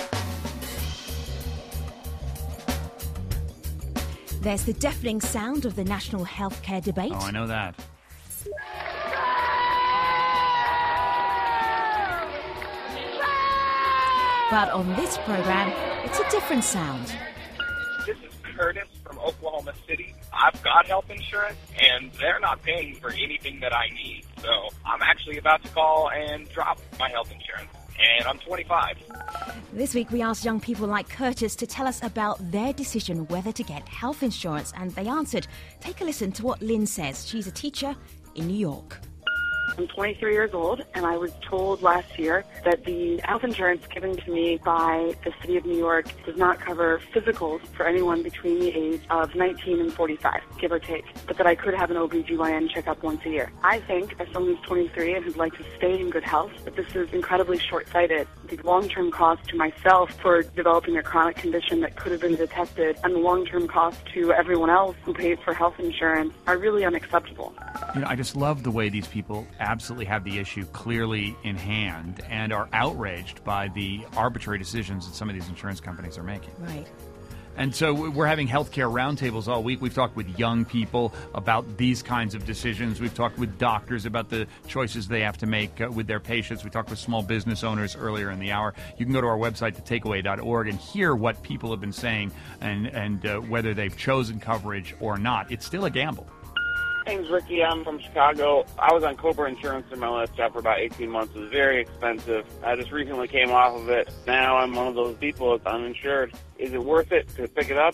There's the deafening sound of the national healthcare debate. Oh, I know that. But on this program, it's a different sound. This is Curtis from Oklahoma City. I've got health insurance, and they're not paying for anything that I need. So I'm actually about to call and drop my health insurance. And I'm twenty-five. This week we asked young people like Curtis to tell us about their decision whether to get health insurance, and they answered. Take a listen to what Lynn says. She's a teacher in New York. I'm twenty-three years old, and I was told last year that the health insurance given to me by the city of New York does not cover physicals for anyone between the age of nineteen and forty-five, give or take, but that I could have an O B G Y N checkup once a year. I think, as someone who's twenty-three and who'd like to stay in good health, that this is incredibly short-sighted. The long-term cost to myself for developing a chronic condition that could have been detected and the long-term cost to everyone else who pays for health insurance are really unacceptable. You know, I just love the way these people absolutely have the issue clearly in hand and are outraged by the arbitrary decisions that some of these insurance companies are making. Right. And so we're having healthcare roundtables all week. We've talked with young people about these kinds of decisions. We've talked with doctors about the choices they have to make uh, with their patients. We talked with small business owners earlier in the hour. You can go to our website, the takeaway dot org, and hear what people have been saying and, and uh, whether they've chosen coverage or not. It's still a gamble. My name's Ricky. I'm from Chicago. I was on Cobra Insurance in my last job for about eighteen months. It was very expensive. I just recently came off of it. Now I'm one of those people that's uninsured. Is it worth it to pick it up?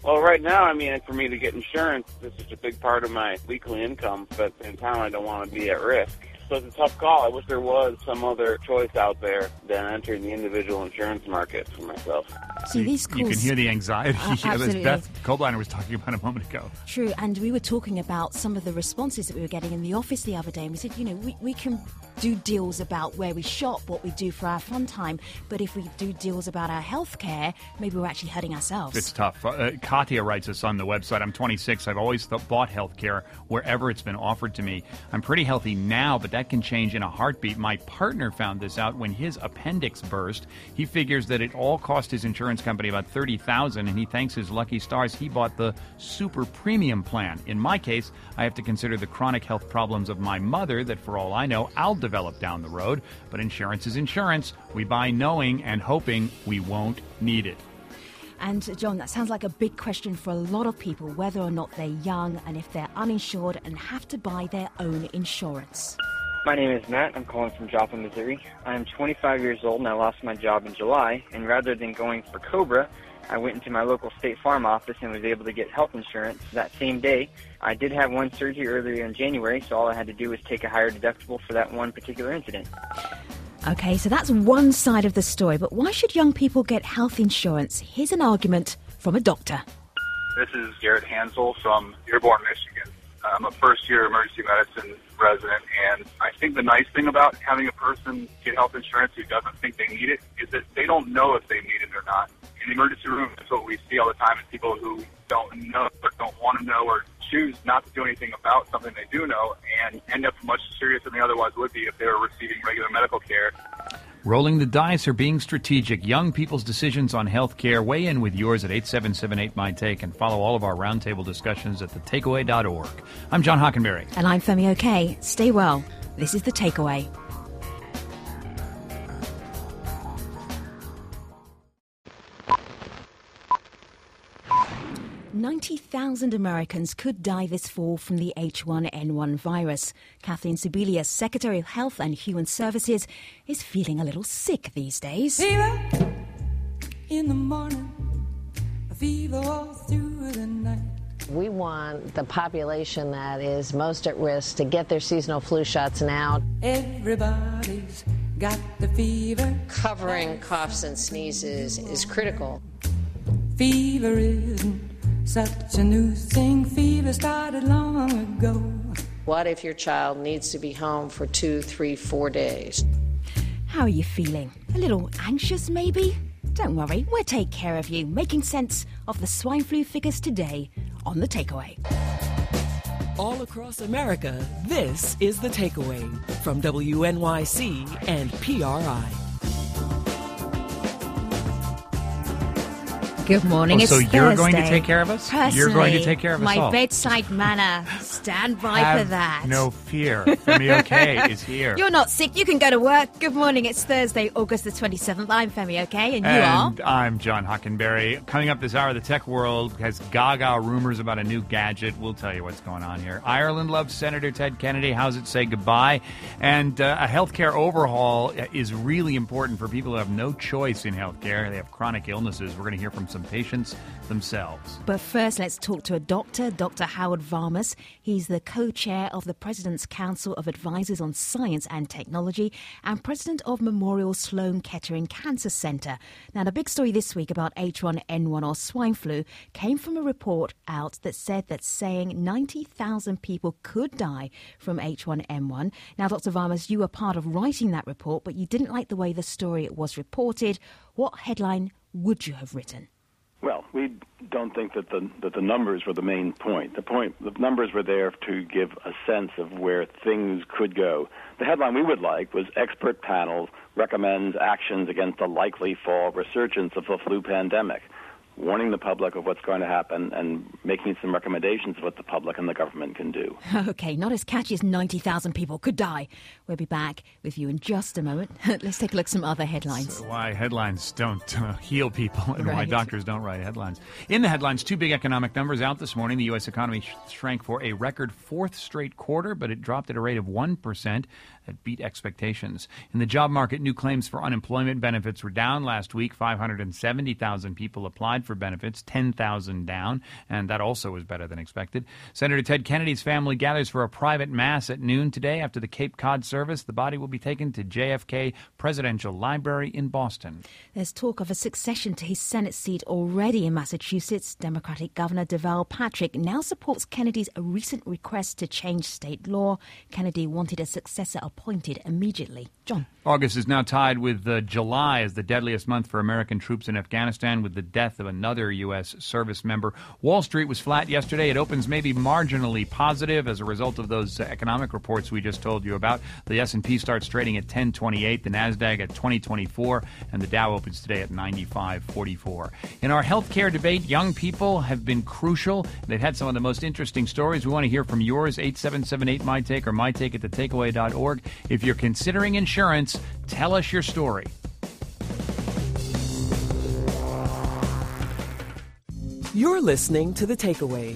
Well, right now, I mean, for me to get insurance, this is a big part of my weekly income, but at the same time, I don't want to be at risk. So it's a tough call. I wish there was some other choice out there than entering the individual insurance market for myself. See, these calls, you can hear the anxiety uh, as Beth Kobliner was talking about a moment ago. True, and we were talking about some of the responses that we were getting in the office the other day, and we said, you know, we, we can do deals about where we shop, what we do for our fun time, but if we do deals about our health care, maybe we're actually hurting ourselves. It's tough. Uh, Katya writes us on the website, I'm twenty-six. I've always th- bought health care wherever it's been offered to me. I'm pretty healthy now, but that can change in a heartbeat. My partner found this out when his appendix burst. He figures that it all cost his insurance company about thirty thousand dollars, and he thanks his lucky stars he bought the super premium plan. In my case, I have to consider the chronic health problems of my mother that, for all I know, I'll develop down the road. But insurance is insurance. We buy knowing and hoping we won't need it. And, John, that sounds like a big question for a lot of people, whether or not they're young and if they're uninsured and have to buy their own insurance. My name is Matt. I'm calling from Joplin, Missouri. I am twenty-five years old and I lost my job in July. And rather than going for COBRA, I went into my local State Farm office and was able to get health insurance that same day. I did have one surgery earlier in January, so all I had to do was take a higher deductible for that one particular incident. Okay, so that's one side of the story, but why should young people get health insurance? Here's an argument from a doctor. This is Garrett Hansel from Dearborn, Michigan. I'm a first-year emergency medicine resident, and I think the nice thing about having a person get health insurance who doesn't think they need it is that they don't know if they need it or not. In the emergency room, that's what we see all the time is people who don't know or don't want to know or choose not to do anything about something they do know and end up much serious than they otherwise would be if they were receiving regular medical care. Rolling the dice or being strategic. Young people's decisions on health care. Weigh in with yours at eight seven seven eight, M Y Take and follow all of our roundtable discussions at the takeaway dot org. I'm John Hockenberry. And I'm Femi OK. Stay well. This is The Takeaway. ninety thousand Americans could die this fall from the H one N one virus. Kathleen Sebelius, Secretary of Health and Human Services, is feeling a little sick these days. Fever in the morning, a fever all through the night. We want the population that is most at risk to get their seasonal flu shots now. Everybody's got the fever. Covering coughs and sneezes is critical. Fever isn't such a new thing. Fever started long ago. What if your child needs to be home for two, three, four days? How are you feeling? A little anxious, maybe? Don't worry, we'll take care of you, making sense of the swine flu figures today on The Takeaway. All across America, this is The Takeaway from W N Y C and P R I. Good morning, oh, it's so Thursday. You're going to take care of us? Personally, you're going to take care of us my all. My bedside manner. Stand by Have for that. no fear. Femi OK is here. You're not sick. You can go to work. Good morning. It's Thursday, August the twenty-seventh. I'm Femi OK, and you and are? I'm John Hockenberry. Coming up this hour, the tech world has gaga rumors about a new gadget. We'll tell you what's going on here. Ireland loves Senator Ted Kennedy. How's it say goodbye? And uh, a healthcare overhaul is really important for people who have no choice in healthcare. They have chronic illnesses. We're going to hear from some patients themselves. But first, let's talk to a doctor, Doctor Howard Varmus. He's the co-chair of the President's Council of Advisors on Science and Technology and president of Memorial Sloan Kettering Cancer Center. Now, the big story this week about H one N one or swine flu came from a report out that said that saying ninety thousand people could die from H one N one. Now, Doctor Varmus, you were part of writing that report, but you didn't like the way the story was reported. What headline would you have written? Well, we don't think that the that the numbers were the main point. The point, the numbers were there to give a sense of where things could go. The headline we would like was expert panel recommends actions against the likely fall resurgence of the flu pandemic, warning the public of what's going to happen and making some recommendations of what the public and the government can do. Okay, not as catchy as ninety thousand people could die. We'll be back with you in just a moment. Let's take a look at some other headlines. So why headlines don't uh, heal people and right. why doctors don't write headlines. In the headlines, two big economic numbers out this morning. The U S economy sh- shrank for a record fourth straight quarter, but it dropped at a rate of one percent. that beat expectations. In the job market, new claims for unemployment benefits were down last week. five hundred seventy thousand people applied for benefits, ten thousand down, and that also was better than expected. Senator Ted Kennedy's family gathers for a private mass at noon today after the Cape Cod service. The body will be taken to J F K Presidential Library in Boston. There's talk of a succession to his Senate seat already in Massachusetts. Democratic Governor Deval Patrick now supports Kennedy's recent request to change state law. Kennedy wanted a successor appointed immediately. John. August is now tied with uh, July as the deadliest month for American troops in Afghanistan, with the death of another U S service member. Wall Street was flat yesterday. It opens maybe marginally positive as a result of those uh, economic reports we just told you about. The S and P starts trading at ten twenty-eight, the NASDAQ at twenty twenty-four, and the Dow opens today at ninety-five forty-four. In our healthcare debate, young people have been crucial. They've had some of the most interesting stories. We want to hear from yours, eight seven seven eight, M Y Take or my take at the takeaway dot org. If you're considering insurance, tell us your story. You're listening to The Takeaway.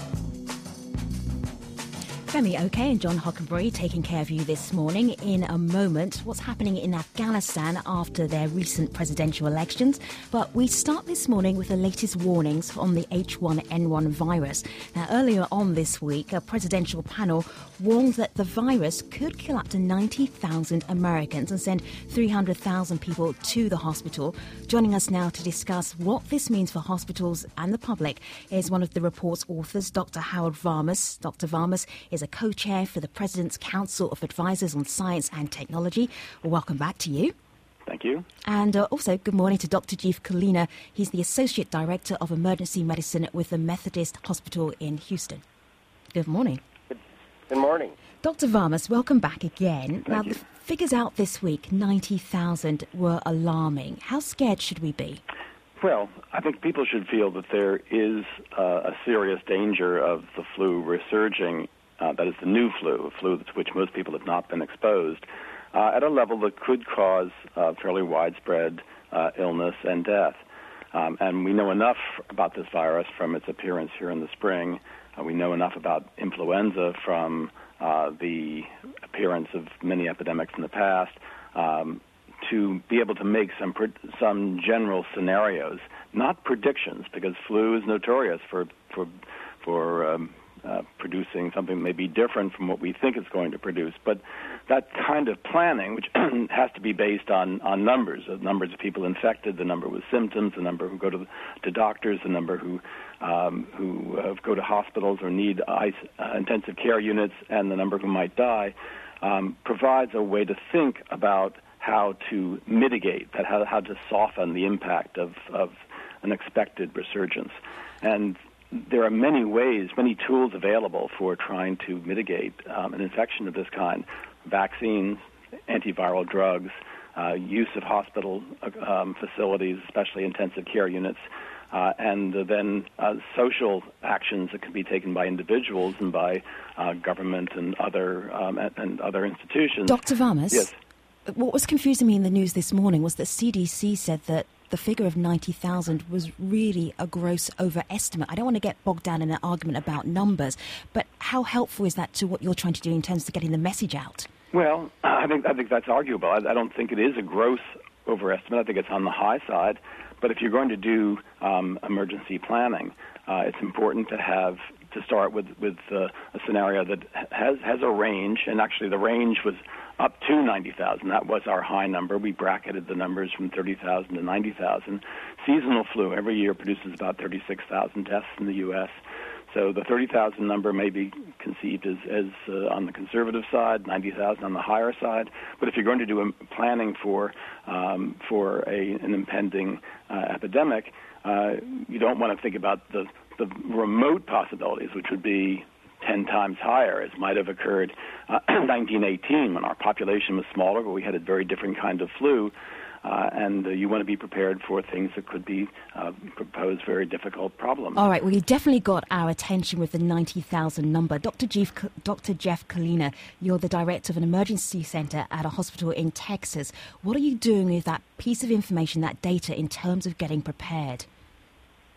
Femi Oke and John Hockenberry taking care of you this morning. In a moment, what's happening in Afghanistan after their recent presidential elections. But we start this morning with the latest warnings on the H one N one virus. Now, earlier on this week, a presidential panel warned that the virus could kill up to ninety thousand Americans and send three hundred thousand people to the hospital. Joining us now to discuss what this means for hospitals and the public is one of the report's authors, Doctor Howard Varmus. Doctor Varmus is a co-chair for the President's Council of Advisors on Science and Technology. Well, welcome back to you. Thank you. And uh, also, good morning to Doctor Jeev Kalina. He's the Associate Director of Emergency Medicine with the Methodist Hospital in Houston. Good morning. Good, good morning. Doctor Varmus, welcome back again. Thank now, you. The figures out this week, ninety thousand, were alarming. How scared should we be? Well, I think people should feel that there is uh, a serious danger of the flu resurging. Uh, that is the new flu, a flu to which most people have not been exposed, uh, at a level that could cause uh, fairly widespread uh, illness and death. Um, and we know enough about this virus from its appearance here in the spring. Uh, we know enough about influenza from uh, the appearance of many epidemics in the past um, to be able to make some pre- some general scenarios, not predictions, because flu is notorious for for for um, Uh, producing something that may be different from what we think it's going to produce. But that kind of planning, which has to be based on, on numbers, the numbers of people infected, the number with symptoms, the number who go to to doctors, the number who um, who uh, go to hospitals or need ice, uh, intensive care units, and the number who might die, um, provides a way to think about how to mitigate that, how, how to soften the impact of, of an expected resurgence. And there are many ways, many tools available for trying to mitigate um, an infection of this kind. Vaccines, antiviral drugs, uh, use of hospital um, facilities, especially intensive care units, uh, and uh, then uh, social actions that can be taken by individuals and by uh, government and other um, and, and other institutions. Doctor Varmus? Yes. What was confusing me in the news this morning was that C D C said that the figure of ninety thousand was really a gross overestimate. I don't want to get bogged down in an argument about numbers, but how helpful is that to what you're trying to do in terms of getting the message out? Well, I think I think that's arguable. I, I don't think it is a gross overestimate. I think it's on the high side. But if you're going to do um, emergency planning, uh, it's important to have to start with with uh, a scenario that has has a range, and actually the range was up to ninety thousand. That was our high number. We bracketed the numbers from thirty thousand to ninety thousand. Seasonal flu every year produces about thirty-six thousand deaths in the U S So the thirty thousand number may be conceived as, as uh, on the conservative side, ninety thousand on the higher side. But if you're going to do a planning for um, for a, an impending uh, epidemic, uh, you don't want to think about the, the remote possibilities, which would be ten times higher, as might have occurred uh, in nineteen eighteen when our population was smaller, but we had a very different kind of flu. Uh, and uh, you want to be prepared for things that could be uh, propose very difficult problems. All right, well, you definitely got our attention with the ninety thousand number. Doctor Jeff, Doctor Jeff Kalina, you're the director of an emergency center at a hospital in Texas. What are you doing with that piece of information, that data, in terms of getting prepared?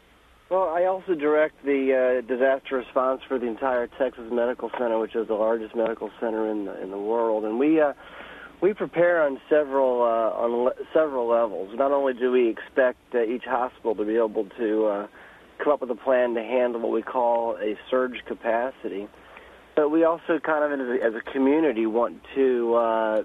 Well, I also direct the uh, disaster response for the entire Texas Medical Center, which is the largest medical center in the, in the world, and we uh, we prepare on several uh, on le- several levels. Not only do we expect uh, each hospital to be able to uh, come up with a plan to handle what we call a surge capacity, but we also kind of, as a, as a community, want to uh,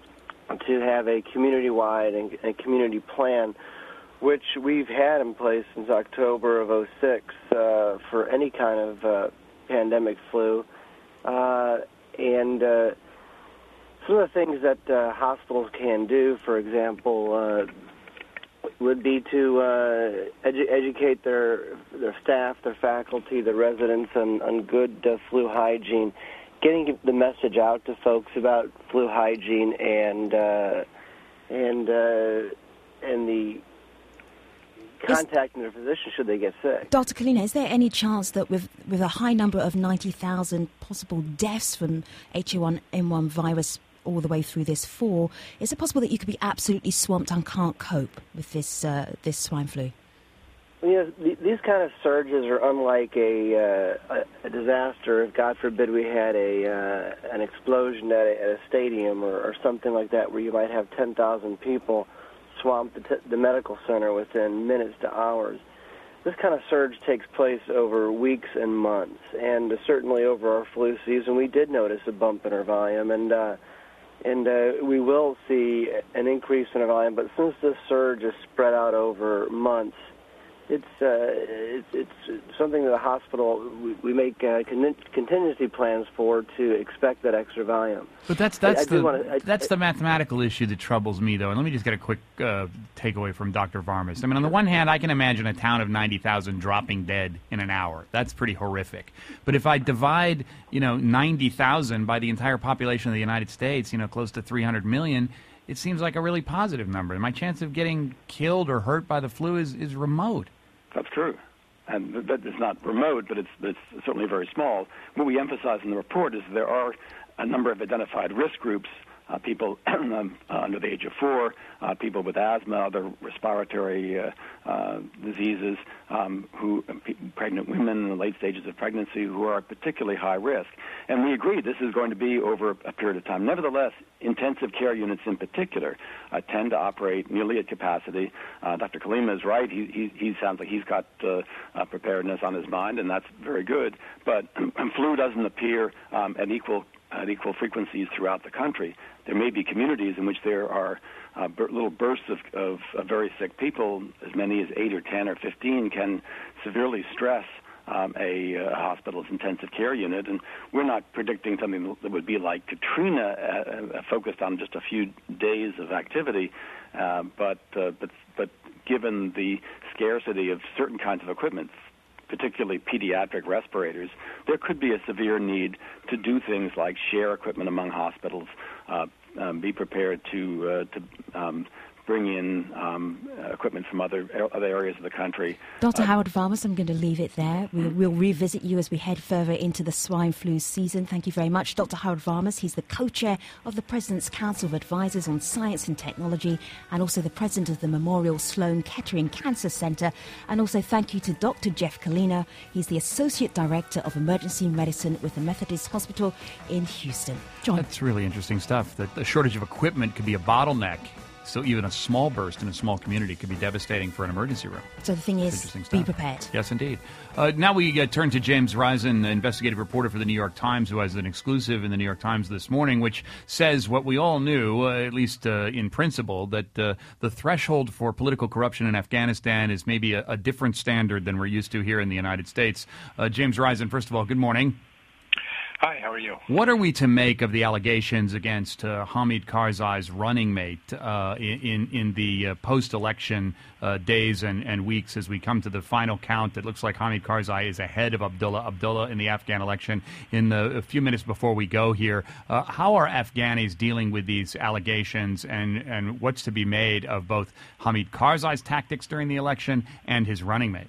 to have a community-wide and a community plan, which we've had in place since October of oh six uh, for any kind of uh, pandemic flu. Uh, and uh, some of the things that uh, hospitals can do, for example, uh, would be to uh, edu- educate their their staff, their faculty, their residents on, on good uh, flu hygiene, getting the message out to folks about flu hygiene and uh, and uh, and the contacting their physician should they get sick. Doctor Kallina, is there any chance that with, with a high number of ninety thousand possible deaths from H one N one virus all the way through this fall, is it possible that you could be absolutely swamped and can't cope with this uh, this swine flu? Well, you know, th- these kind of surges are unlike a, uh, a, a disaster. If, God forbid, we had a uh, an explosion at a, at a stadium or, or something like that where you might have ten thousand people swamp the, t- the medical center within minutes to hours. This kind of surge takes place over weeks and months, and uh, certainly over our flu season, we did notice a bump in our volume, and uh, and uh, we will see an increase in our volume. But since this surge is spread out over months, it's uh, it's, it's something that the hospital we, we make uh, con- contingency plans for to expect that extra volume. But that's that's I, I the wanna, I, that's the mathematical issue that troubles me, though. And let me just get a quick uh, takeaway from Doctor Varmus. I mean, on the one hand, I can imagine a town of ninety thousand dropping dead in an hour. That's pretty horrific. But if I divide, you know, ninety thousand by the entire population of the United States, you know, close to three hundred million, it seems like a really positive number. And my chance of getting killed or hurt by the flu is, is remote. That's true. And that is not remote, but it's, it's certainly very small. What we emphasize in the report is there are a number of identified risk groups, uh, people um, uh, under the age of four, uh, people with asthma, other respiratory uh, uh, diseases, um, who pregnant women in the late stages of pregnancy who are particularly high risk. And we agree this is going to be over a period of time. Nevertheless, intensive care units in particular uh, tend to operate nearly at capacity. Uh, Doctor Kallina is right. He, he, he sounds like he's got uh, uh, preparedness on his mind, and that's very good. But flu doesn't appear um, at equal at equal frequencies throughout the country. There may be communities in which there are uh, bur- little bursts of, of, of very sick people. As many as eight or ten or fifteen can severely stress Um, a uh, hospital's intensive care unit, and we're not predicting something that would be like Katrina, uh, uh, focused on just a few days of activity. Uh, but uh, but but given the scarcity of certain kinds of equipment, particularly pediatric respirators, there could be a severe need to do things like share equipment among hospitals, uh, um, be prepared to uh, to um, bring in um, equipment from other other areas of the country. Doctor Uh, Howard Varmus, I'm going to leave it there. We'll, we'll revisit you as we head further into the swine flu season. Thank you very much. Doctor Howard Varmus, he's the co-chair of the President's Council of Advisors on Science and Technology and also the president of the Memorial Sloan Kettering Cancer Center. And also thank you to Doctor Jeff Kallina. He's the Associate Director of Emergency Medicine with the Methodist Hospital in Houston. John. That's really interesting stuff, that the shortage of equipment could be a bottleneck. So even a small burst in a small community could be devastating for an emergency room. So the thing is, be prepared. Yes, indeed. Uh, now we uh, turn to James Risen, investigative reporter for the New York Times, who has an exclusive in the New York Times this morning, which says what we all knew, uh, at least uh, in principle, that uh, the threshold for political corruption in Afghanistan is maybe a, a different standard than we're used to here in the United States. Uh, James Risen, first of all, good morning. Hi, how are you? What are we to make of the allegations against uh, Hamid Karzai's running mate uh, in in the uh, post-election uh, days and, and weeks as we come to the final count? It looks like Hamid Karzai is ahead of Abdullah Abdullah in the Afghan election. In the, a few minutes before we go here, uh, how are Afghanis dealing with these allegations, and, and what's to be made of both Hamid Karzai's tactics during the election and his running mate?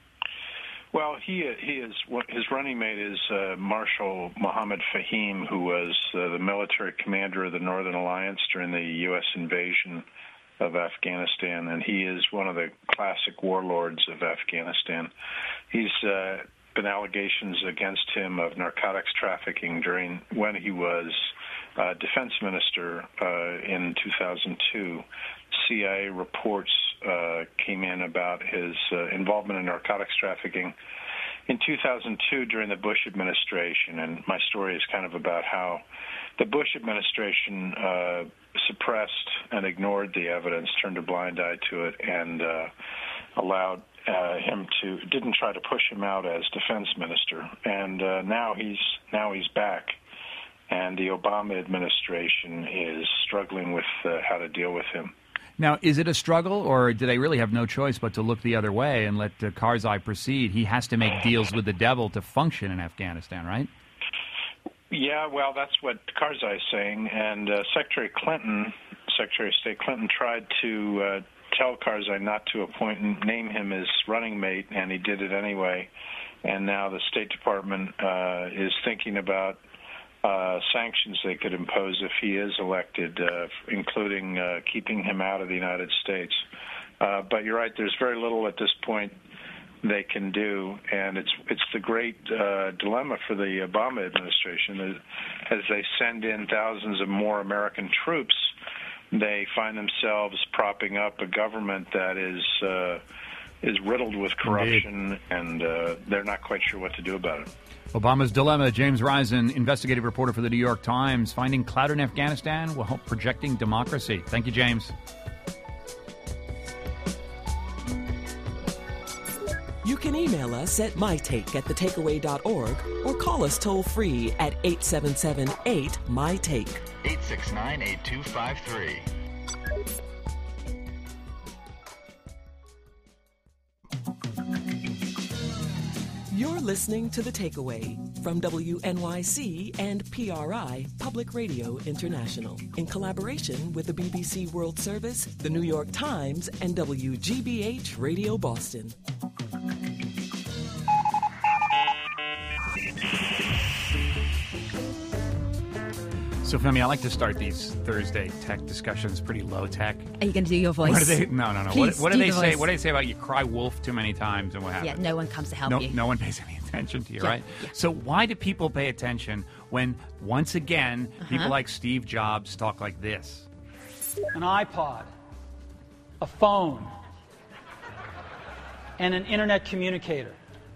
Well, he he is his running mate is uh, Marshal Mohammed Fahim, who was uh, the military commander of the Northern Alliance during the U S invasion of Afghanistan, and he is one of the classic warlords of Afghanistan. He's uh, been allegations against him of narcotics trafficking during when he was uh, defense minister uh, in two thousand two. C I A reports uh, came in about his uh, involvement in narcotics trafficking in two thousand two during the Bush administration, and my story is kind of about how the Bush administration uh, suppressed and ignored the evidence, turned a blind eye to it, and uh, allowed uh, him to didn't try to push him out as defense minister. And uh, now he's now he's back, and the Obama administration is struggling with uh, how to deal with him. Now, is it a struggle, or do they really have no choice but to look the other way and let uh, Karzai proceed? He has to make deals with the devil to function in Afghanistan, right? Yeah, well, that's what Karzai is saying, and uh, Secretary Clinton, Secretary of State Clinton, tried to uh, tell Karzai not to appoint and name him as running mate, and he did it anyway. And now the State Department uh, is thinking about Uh, sanctions they could impose if he is elected, uh, including uh, keeping him out of the United States. Uh, but you're right, there's very little at this point they can do, and it's it's the great uh, dilemma for the Obama administration. As they send in thousands of more American troops, they find themselves propping up a government that is uh, is riddled with corruption, Indeed. and uh, they're not quite sure what to do about it. Obama's dilemma. James Risen, investigative reporter for the New York Times. Finding clout in Afghanistan will help projecting democracy. Thank you, James. You can email us at mytake at the takeaway dot org or call us toll-free at eight seven seven eight M Y take. eight six nine, eight two five three. You're listening to The Takeaway from W N Y C and P R I, Public Radio International, in collaboration with the B B C World Service, the New York Times, and W G B H Radio Boston. So, Femi, I like to start these Thursday tech discussions pretty low tech. Are you going to do your voice? What do they, no, no, no. Please, what, what do, do they the say? voice. What do they say about you cry wolf too many times and what happens? Yeah, no one comes to help no, you. No one pays any attention to you, Yeah, right? yeah. So why do people pay attention when, once again, Uh-huh. people like Steve Jobs talk like this? An iPod, a phone, and an internet communicator.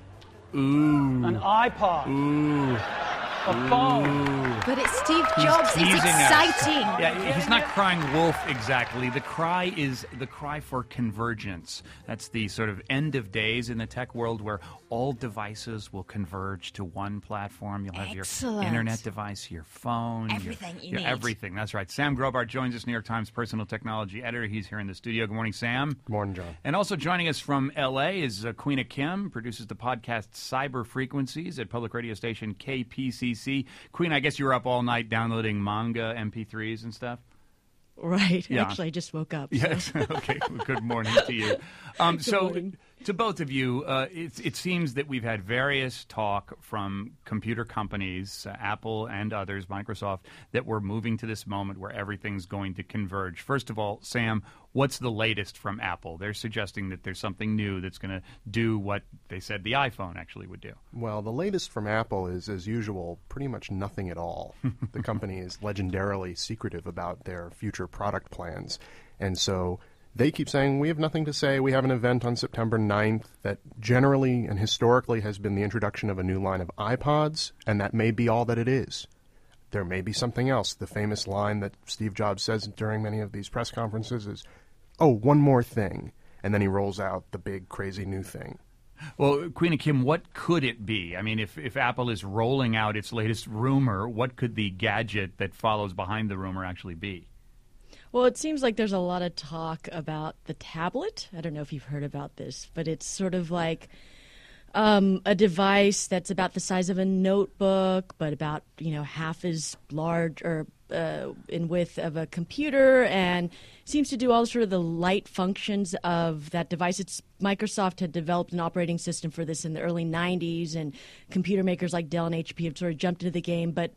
Ooh. An iPod. Ooh. A phone. But it's Steve He's Jobs. It's teasing us. exciting. Yeah, he's not crying wolf exactly. The cry is the cry for convergence. That's the sort of end of days in the tech world where all devices will converge to one platform. You'll have Excellent. your internet device, your phone, Everything your, you your need. everything. That's right. Sam Grobart joins us, New York Times personal technology editor. He's here in the studio. Good morning, Sam. Good morning, John. And also joining us from L A is uh, Queena Kim, produces the podcast Cyber Frequencies at public radio station K P C C. Queen, I guess you were up all night downloading manga M P threes and stuff? Right. Yeah. Actually, I just woke up. So. Yes. Okay. Well, good morning to you. Um, Good so, morning. to both of you, uh, it, it seems that we've had various talk from computer companies, uh, Apple and others, Microsoft, that we're moving to this moment where everything's going to converge. First of all, Sam, what's the latest from Apple? They're suggesting that there's something new that's going to do what they said the iPhone actually would do. Well, the latest from Apple is, as usual, pretty much nothing at all. The company is legendarily secretive about their future product plans. And so they keep saying, we have nothing to say. We have an event on September ninth that generally and historically has been the introduction of a new line of iPods, and that may be all that it is. There may be something else. The famous line that Steve Jobs says during many of these press conferences is, oh, one more thing. And then he rolls out the big, crazy new thing. Well, Queen Kim, what could it be? I mean, if, if Apple is rolling out its latest rumor, what could the gadget that follows behind the rumor actually be? Well, it seems like there's a lot of talk about the tablet. I don't know if you've heard about this, but it's sort of like um, a device that's about the size of a notebook, but about, you know, half as large or uh, in width of a computer, and seems to do all sort of the light functions of that device. It's Microsoft had developed an operating system for this in the early nineties, and computer makers like Dell and H P have sort of jumped into the game. But I've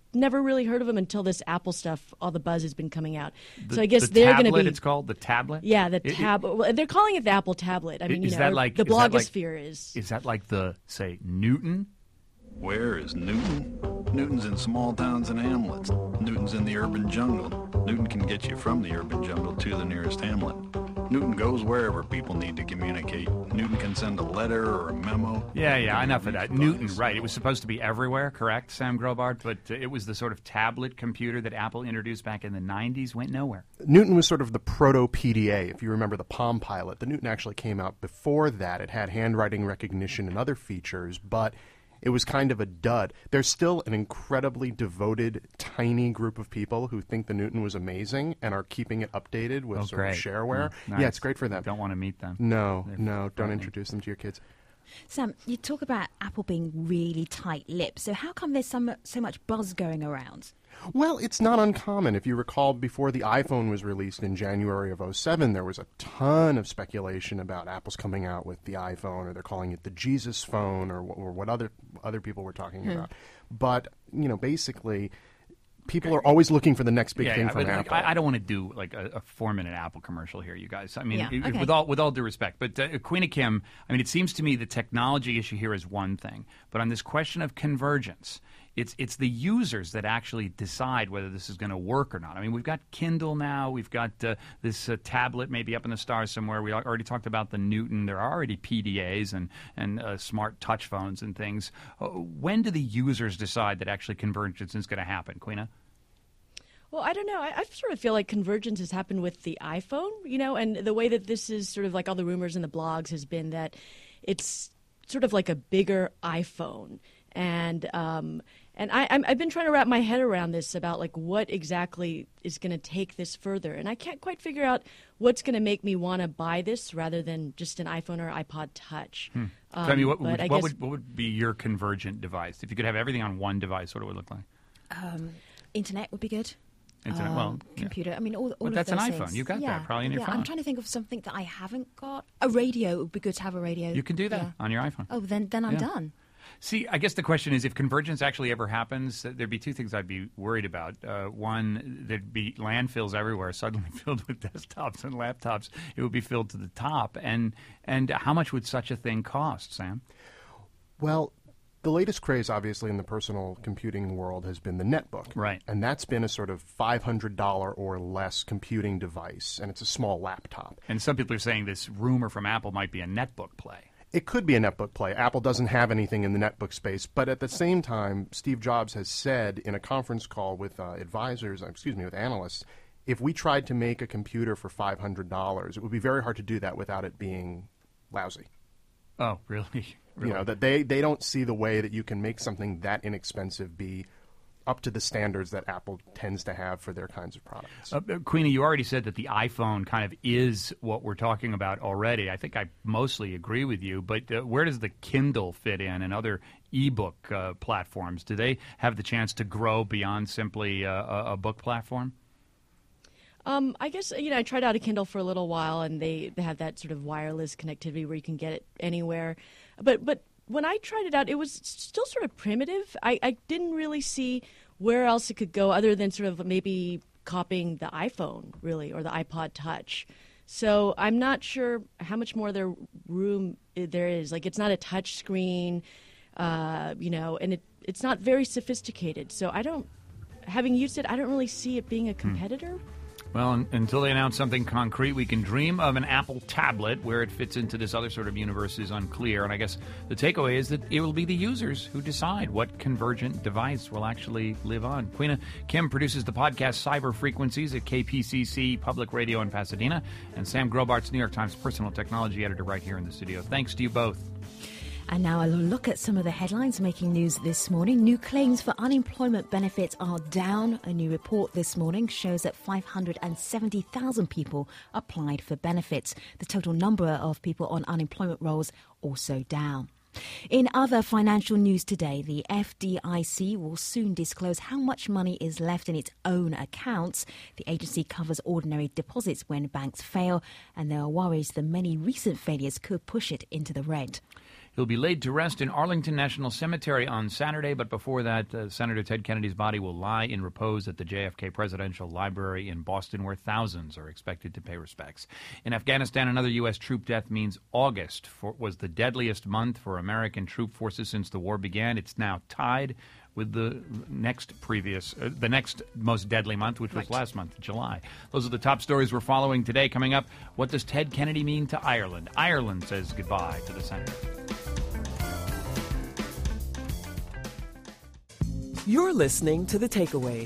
never really heard of them until this Apple stuff. All the buzz has been coming out. The, so I guess the they're going to tablet, be. It's called the tablet. Yeah, the It- tab. well, they're calling it the Apple tablet. I mean, is you know, that or like the is that like- blogosphere is. Is that like the say Newton? Where is Newton? Newton's in small towns and hamlets. Newton's in the urban jungle. Newton can get you from the urban jungle to the nearest hamlet. Newton goes wherever people need to communicate. Newton can send a letter or a memo. Yeah, yeah, enough of that. Newton, right. It was supposed to be everywhere, correct, Sam Grobart? But uh, it was the sort of tablet computer that Apple introduced back in the nineties, went nowhere. Newton was sort of the proto-P D A, if you remember the Palm Pilot. The Newton actually came out before that. It had handwriting recognition and other features, but it was kind of a dud. There's still an incredibly devoted, tiny group of people who think the Newton was amazing and are keeping it updated with Oh, sort great. of shareware. Mm, Yeah, nice. it's great for them. Don't want to meet them. No, They're no, don't frightening. introduce them to your kids. Sam, you talk about Apple being really tight-lipped. So how come there's some, so much buzz going around? Well, it's not uncommon. If you recall, before the iPhone was released in January of oh seven, there was a ton of speculation about Apple's coming out with the iPhone, or they're calling it the Jesus phone, or, wh- or what other other people were talking Hmm. about. But, you know, basically, people are always looking for the next big yeah, thing yeah, from but, like, Apple. I, I don't want to do like a, a four-minute Apple commercial here, you guys. I mean, Yeah, it- okay. with all with all due respect, but uh, Queena Kim, I mean, it seems to me the technology issue here is one thing, but on this question of convergence, it's it's the users that actually decide whether this is going to work or not. I mean, we've got Kindle now, we've got uh, this uh, tablet maybe up in the stars somewhere. We al- already talked about the Newton. There are already P D As and and uh, smart touch phones and things. Uh, when do the users decide that actually convergence is going to happen, Queena? Well, I don't know. I, I sort of feel like convergence has happened with the iPhone, you know, and the way that this is sort of like all the rumors in the blogs has been that it's sort of like a bigger iPhone. And um, and I, I'm, I've been trying to wrap my head around this about like what exactly is going to take this further. And I can't quite figure out what's going to make me want to buy this rather than just an iPhone or iPod Touch. Hmm. Um, So, I mean, what, but would, I what, guess- would, what would be your convergent device? If you could have everything on one device, what it would look like? Um, internet would be good. Internet, Um, well, yeah. computer. I mean, all, all But of that's an those iPhone. things. You got that yeah, probably in your yeah. phone. I'm trying to think of something that I haven't got. A radio. It would be good to have a radio. You can do that Yeah. on your iPhone. Oh, then then I'm Yeah. done. See, I guess the question is, if convergence actually ever happens, uh, there'd be two things I'd be worried about. Uh, one, there'd be landfills everywhere, suddenly filled with desktops and laptops. It would be filled to the top. And and how much would such a thing cost, Sam? Well, the latest craze, obviously, in the personal computing world has been the netbook. Right. And that's been a sort of five hundred dollars or less computing device, and it's a small laptop. And some people are saying this rumor from Apple might be a netbook play. It could be a netbook play. Apple doesn't have anything in the netbook space, but at the same time, Steve Jobs has said in a conference call with uh, advisors, uh, excuse me, with analysts, if we tried to make a computer for five hundred dollars, it would be very hard to do that without it being lousy. Oh, really? really? You know, that they, they don't see the way that you can make something that inexpensive be up to the standards that Apple tends to have for their kinds of products. Uh, Queenie, you already said that the iPhone kind of is what we're talking about already. I think I mostly agree with you, but uh, where does the Kindle fit in and other e-book uh, platforms? Do they have the chance to grow beyond simply uh, a, a book platform? Um, I guess, you know, I tried out a Kindle for a little while, and they, they have that sort of wireless connectivity where you can get it anywhere. But but when I tried it out, it was still sort of primitive. I, I didn't really see where else it could go other than sort of maybe copying the iPhone, really, or the iPod Touch. So I'm not sure how much more there room there is. Like, it's not a touch screen, uh, you know, and it it's not very sophisticated. So I don't, having used it, I don't really see it being a competitor. Well, un- until they announce something concrete, we can dream of an Apple tablet. Where it fits into this other sort of universe is unclear. And I guess the takeaway is that it will be the users who decide what convergent device will actually live on. Queena Kim produces the podcast Cyber Frequencies at K P C C Public Radio in Pasadena. And Sam Grobart's New York Times personal technology editor right here in the studio. Thanks to you both. And now a look at some of the headlines making news this morning. New claims for unemployment benefits are down. A new report this morning shows that five hundred seventy thousand people applied for benefits. The total number of people on unemployment rolls also down. In other financial news today, the F D I C will soon disclose how much money is left in its own accounts. The agency covers ordinary deposits when banks fail, and there are worries that many recent failures could push it into the red. He'll be laid to rest in Arlington National Cemetery on Saturday, but before that, uh, Senator Ted Kennedy's body will lie in repose at the J F K Presidential Library in Boston, where thousands are expected to pay respects. In Afghanistan, another U S troop death means August for, was the deadliest month for American troop forces since the war began. It's now tied with the next previous, uh, the next most deadly month, which was right. last month, July. Those are the top stories we're following today. Coming up, what does Ted Kennedy mean to Ireland? Ireland says goodbye to the senator. You're listening to The Takeaway.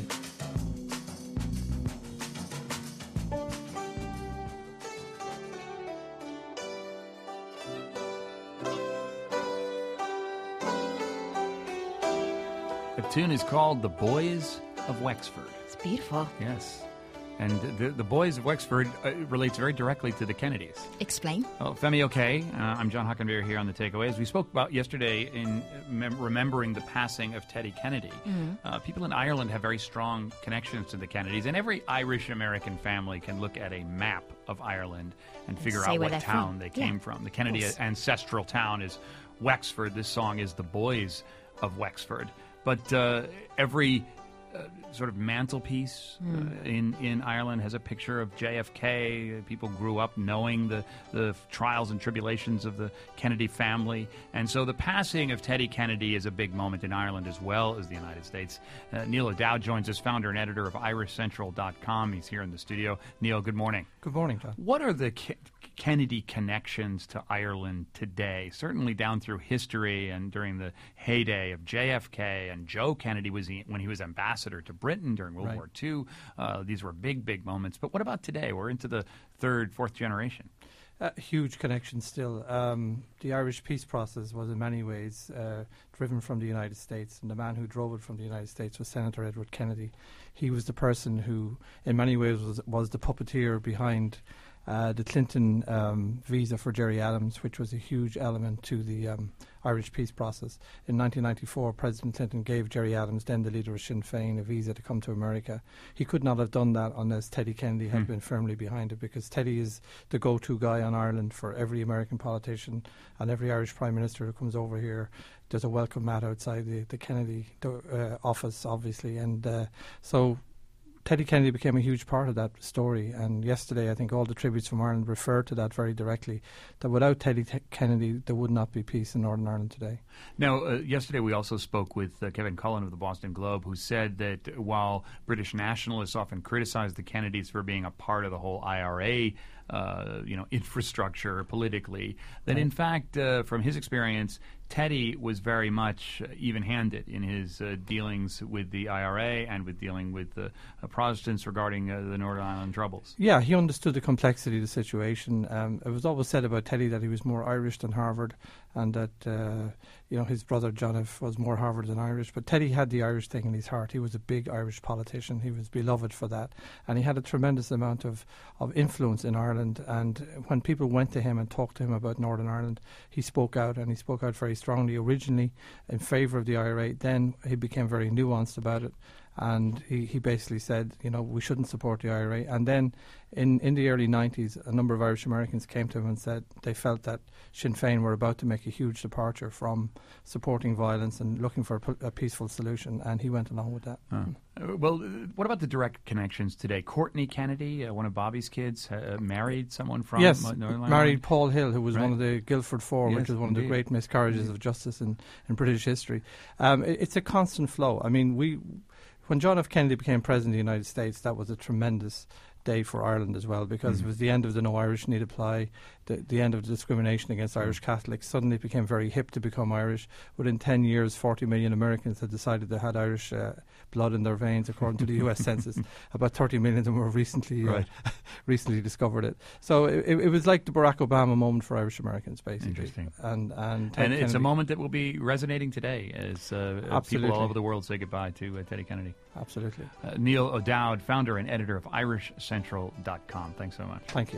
The tune is called The Boys of Wexford. It's beautiful. Yes. And the, the Boys of Wexford uh, relates very directly to the Kennedys. Explain. Well, Femi Oke, uh, I'm John Hockenberry here on The Takeaway. As we spoke about yesterday in mem- remembering the passing of Teddy Kennedy, mm-hmm. uh, people in Ireland have very strong connections to the Kennedys, and every Irish-American family can look at a map of Ireland and figure out what town from. they came yeah. from. The Kennedy ancestral town is Wexford. This song is The Boys of Wexford. But uh, every uh, sort of mantelpiece mm. uh, in, in Ireland has a picture of J F K. People grew up knowing the, the trials and tribulations of the Kennedy family. And so the passing of Teddy Kennedy is a big moment in Ireland as well as the United States. Uh, Neil O'Dowd joins us, founder and editor of Irish Central dot com. He's here in the studio. Neil, good morning. Good morning, John. What are the Ke- Kennedy connections to Ireland today? Certainly down through history and during the heyday of J F K and Joe Kennedy was he, when he was ambassador to Britain during World right. War Two. Uh, these were big, big moments. But what about today? We're into the third, fourth generation. Uh, huge connection still. Um, the Irish peace process was in many ways uh, driven from the United States, and the man who drove it from the United States was Senator Edward Kennedy. He was the person who, in many ways, was, was the puppeteer behind Uh, the Clinton um, visa for Gerry Adams, which was a huge element to the um, Irish peace process. In nineteen ninety-four, President Clinton gave Gerry Adams, then the leader of Sinn Féin, a visa to come to America. He could not have done that unless Teddy Kennedy had mm. been firmly behind it, because Teddy is the go-to guy on Ireland for every American politician and every Irish Prime Minister who comes over here. There's a welcome mat outside the, the Kennedy uh, office, obviously. And uh, so Teddy Kennedy became a huge part of that story, and yesterday I think all the tributes from Ireland referred to that very directly, that without Teddy T- Kennedy there would not be peace in Northern Ireland today. Now, uh, yesterday we also spoke with uh, Kevin Cullen of the Boston Globe, who said that while British nationalists often criticized the Kennedys for being a part of the whole I R A uh, you know, infrastructure politically, that in fact, uh, from his experience, Teddy was very much uh, even-handed in his uh, dealings with the I R A and with dealing with the uh, Protestants regarding uh, the Northern Ireland Troubles. Yeah, he understood the complexity of the situation. Um, it was always said about Teddy that he was more Irish than Harvard, and that uh, you know his brother John F. was more Harvard than Irish. But Teddy had the Irish thing in his heart. He was a big Irish politician. He was beloved for that, and he had a tremendous amount of, of influence in Ireland. And when people went to him and talked to him about Northern Ireland, he spoke out, and he spoke out very strongly originally in favour of the I R A. Then he became very nuanced about it, and he, he basically said, you know, we shouldn't support the I R A. And then in, in the early nineties, a number of Irish Americans came to him and said they felt that Sinn Féin were about to make a huge departure from supporting violence and looking for a, p- a peaceful solution, and he went along with that. Oh. Uh, well, uh, what about the direct connections today? Courtney Kennedy, uh, one of Bobby's kids, uh, married someone from yes, Northern Ireland? married Paul Hill, who was right. one of the Guildford Four, yes, which is one indeed. of the great miscarriages indeed. of justice in, in British history. Um, it, it's a constant flow. I mean, we... When John F. Kennedy became President of the United States, that was a tremendous day for Ireland as well, because mm-hmm. it was the end of the No Irish Need Apply, the, the end of the discrimination against Irish Catholics. Suddenly it became very hip to become Irish. Within ten years, forty million Americans had decided they had Irish uh, blood in their veins, according to the U S Census. About thirty million of them were recently right. uh, recently discovered it. So it, it was like the Barack Obama moment for Irish Americans, basically. Interesting. And and, and it's Kennedy. a moment that will be resonating today as uh, people all over the world say goodbye to uh, Teddy Kennedy. Absolutely. Uh, Neil O'Dowd, founder and editor of Irish Central dot com. Thanks so much. Thank you.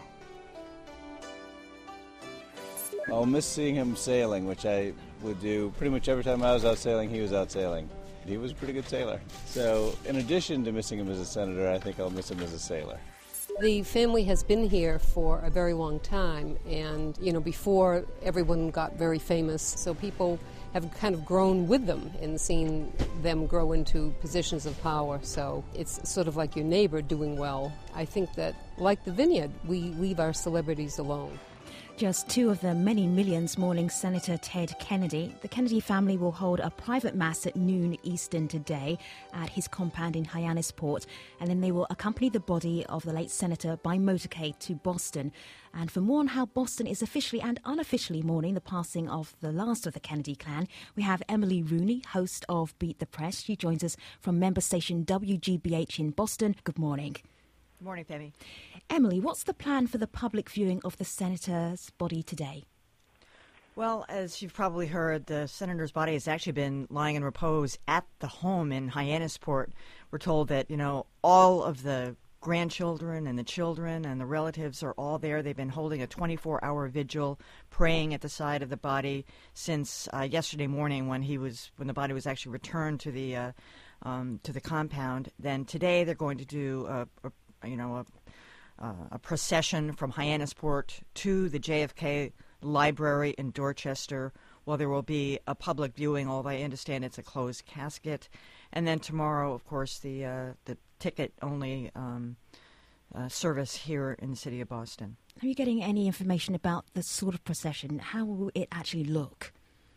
I'll miss seeing him sailing, which I would do pretty much every time I was out sailing, he was out sailing. He was a pretty good sailor. So in addition to missing him as a senator, I think I'll miss him as a sailor. The family has been here for a very long time, and, you know, before everyone got very famous, so people have kind of grown with them and seen them grow into positions of power. So it's sort of like your neighbor doing well. I think that, like the Vineyard, we leave our celebrities alone. Just two of the many millions mourning Senator Ted Kennedy. The Kennedy family will hold a private mass at noon Eastern today at his compound in Hyannisport, and then they will accompany the body of the late senator by motorcade to Boston. And for more on how Boston is officially and unofficially mourning the passing of the last of the Kennedy clan, we have Emily Rooney, host of Beat the Press. She joins us from member station W G B H in Boston. Good morning. Good morning, Pammy. Emily, what's the plan for the public viewing of the senator's body today? Well, as you've probably heard, the senator's body has actually been lying in repose at the home in Hyannisport. We're told that, you know, all of the grandchildren and the children and the relatives are all there. They've been holding a twenty-four hour vigil, praying at the side of the body since uh, yesterday morning when he was when the body was actually returned to the uh, um, to the compound. Then today they're going to do a, a you know, a, uh, a procession from Hyannisport to the J F K Library in Dorchester. Well, there will be a public viewing, although I understand it's a closed casket. And then tomorrow, of course, the uh, the ticket-only um, uh, service here in the city of Boston. Are you getting any information about the sort of procession? How will it actually look?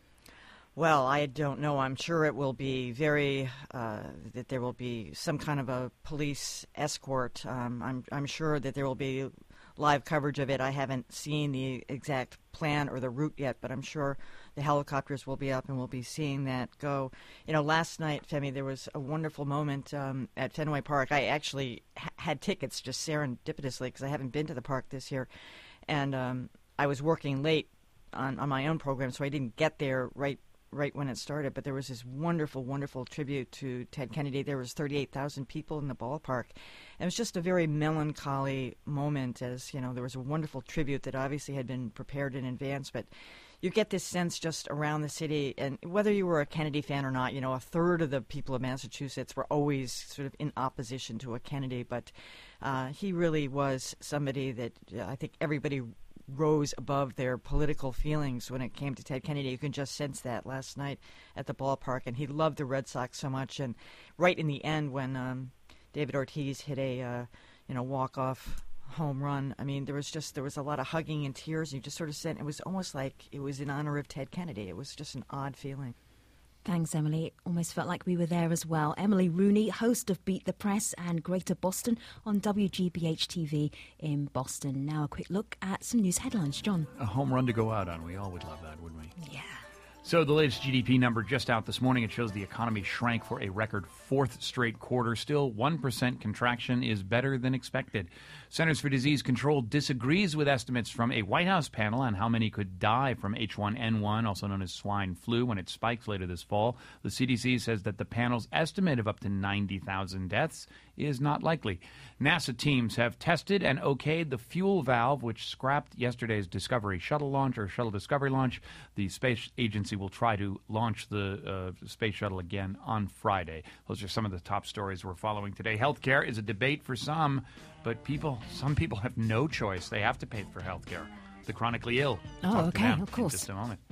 Well, I don't know. I'm sure it will be very, uh, that there will be some kind of a police escort. Um, I'm, I'm sure that there will be live coverage of it. I haven't seen the exact plan or the route yet, but I'm sure the helicopters will be up and we'll be seeing that go. You know, last night, Femi, there was a wonderful moment um, at Fenway Park. I actually ha- had tickets just serendipitously because I haven't been to the park this year. And um, I was working late on, on my own program, so I didn't get there right right when it started, but there was this wonderful, wonderful tribute to Ted Kennedy. There was thirty-eight thousand people in the ballpark. And it was just a very melancholy moment, as, you know, there was a wonderful tribute that obviously had been prepared in advance, but you get this sense just around the city, and whether you were a Kennedy fan or not, you know, a third of the people of Massachusetts were always sort of in opposition to a Kennedy, but uh, he really was somebody that uh, I think everybody rose above their political feelings when it came to Ted Kennedy. You can just sense that last night at the ballpark, and he loved the Red Sox so much. And right in the end, when um, David Ortiz hit a uh, you know walk-off home run, I mean, there was just there was a lot of hugging and tears. And you just sort of sent it was almost like it was in honor of Ted Kennedy. It was just an odd feeling. Thanks, Emily. It almost felt like we were there as well. Emily Rooney, host of Beat the Press and Greater Boston on W G B H T V in Boston. Now a quick look at some news headlines. John. A home run to go out on. We all would love that, wouldn't we? Yeah. So the latest G D P number just out this morning, it shows the economy shrank for a record fourth straight quarter. Still, one percent contraction is better than expected. Centers for Disease Control disagrees with estimates from a White House panel on how many could die from H one N one, also known as swine flu, when it spikes later this fall. The C D C says that the panel's estimate of up to ninety thousand deaths is not likely. NASA teams have tested and okayed the fuel valve, which scrapped yesterday's Discovery shuttle launch, or shuttle Discovery launch. The space agency will try to launch the uh, space shuttle again on Friday. Those are some of the top stories we're following today. Healthcare is a debate for some, but people, some people have no choice. They have to pay for healthcare. The chronically ill. Oh, Talk okay, to them of course. in just a moment.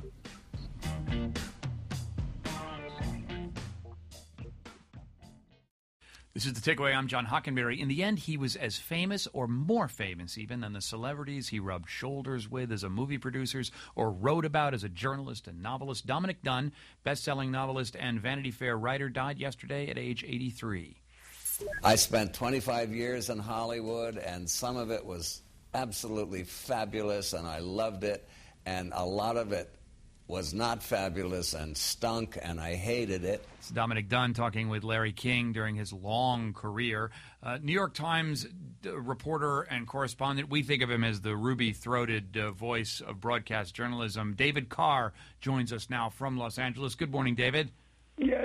This is The Takeaway. I'm John Hockenberry. In the end, he was as famous or more famous even than the celebrities he rubbed shoulders with as a movie producer or wrote about as a journalist and novelist. Dominick Dunne, best-selling novelist and Vanity Fair writer, died yesterday at age eighty-three. I spent twenty-five years in Hollywood, and some of it was absolutely fabulous, and I loved it, and a lot of it was not fabulous and stunk, and I hated it. It's Dominick Dunne talking with Larry King during his long career. Uh, New York Times d- reporter and correspondent. We think of him as the ruby-throated uh, voice of broadcast journalism. David Carr joins us now from Los Angeles. Good morning, David. Yeah,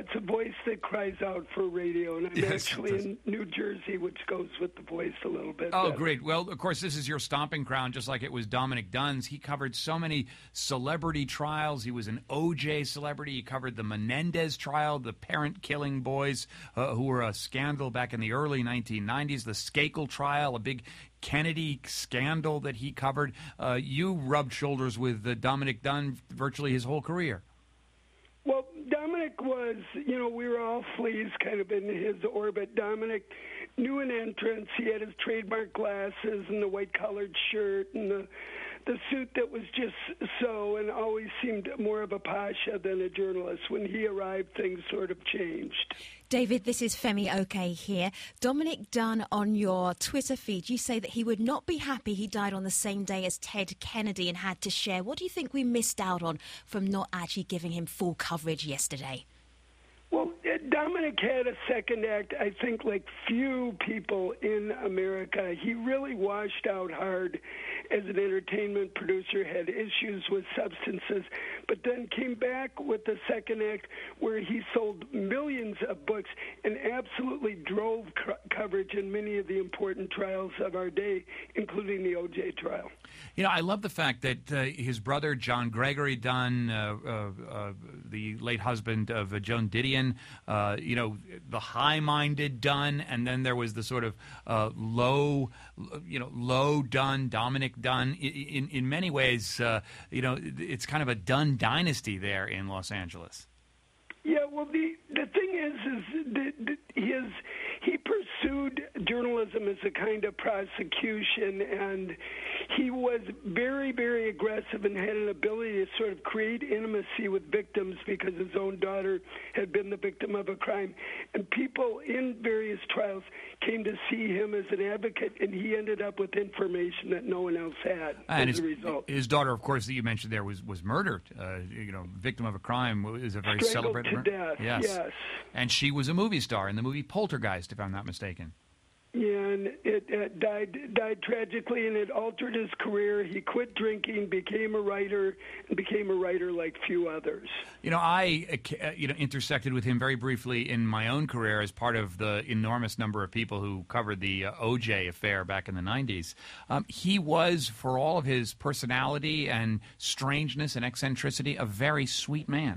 it's a voice that cries out for radio, and I'm Yes, actually in New Jersey, which goes with the voice a little bit. Oh, better. great. Well, of course, this is your stomping ground, just like it was Dominick Dunn's. He covered so many celebrity trials. He was an O J celebrity. He covered the Menendez trial, the parent-killing boys uh, who were a scandal back in the early nineteen nineties, the Skakel trial, a big Kennedy scandal that he covered. Uh, you rubbed shoulders with uh, Dominick Dunn virtually his whole career. Well, Dominic was, you know, we were all fleas kind of in his orbit. Dominic knew an entrance. He had his trademark glasses and the white-collared shirt and the the suit that was just so, and always seemed more of a pasha than a journalist. When he arrived, things sort of changed. David, this is Femi Oke here. Dominick Dunn, on your Twitter feed, you say that he would not be happy he died on the same day as Ted Kennedy and had to share. What do you think we missed out on from not actually giving him full coverage yesterday? Well, Dominic had a second act, I think, like few people in America. He really washed out hard as an entertainment producer, had issues with substances, but then came back with the second act where he sold millions of books and absolutely drove co- coverage in many of the important trials of our day, including the O J trial. You know, I love the fact that uh, his brother, John Gregory Dunn, uh, uh, uh, the late husband of uh, Joan Didion, uh, you know, the high-minded Dunn, and then there was the sort of uh, low, you know, low Dunn, Dominick Dunn. In, in, in many ways, uh, you know, it's kind of a Dunn dynasty there in Los Angeles. Yeah, well, the the thing is, is that his he pursued journalism as a kind of prosecution, and he was very, very aggressive and had an ability to sort of create intimacy with victims because his own daughter had been the victim of a crime. And people in various trials came to see him as an advocate, and he ended up with information that no one else had And as his, a result. his daughter, of course, that you mentioned there was, was murdered. Uh, you know, victim of a crime is a very Strangled celebrated to murder. death, Yes. yes. And she was a movie star in the movie Poltergeist, if I'm not mistaken. Yeah, and it, it died died tragically, and it altered his career. He quit drinking, became a writer, and became a writer like few others. You know, I uh, you know intersected with him very briefly in my own career as part of the enormous number of people who covered the uh, O J affair back in the nineties. Um, he was, for all of his personality and strangeness and eccentricity, a very sweet man.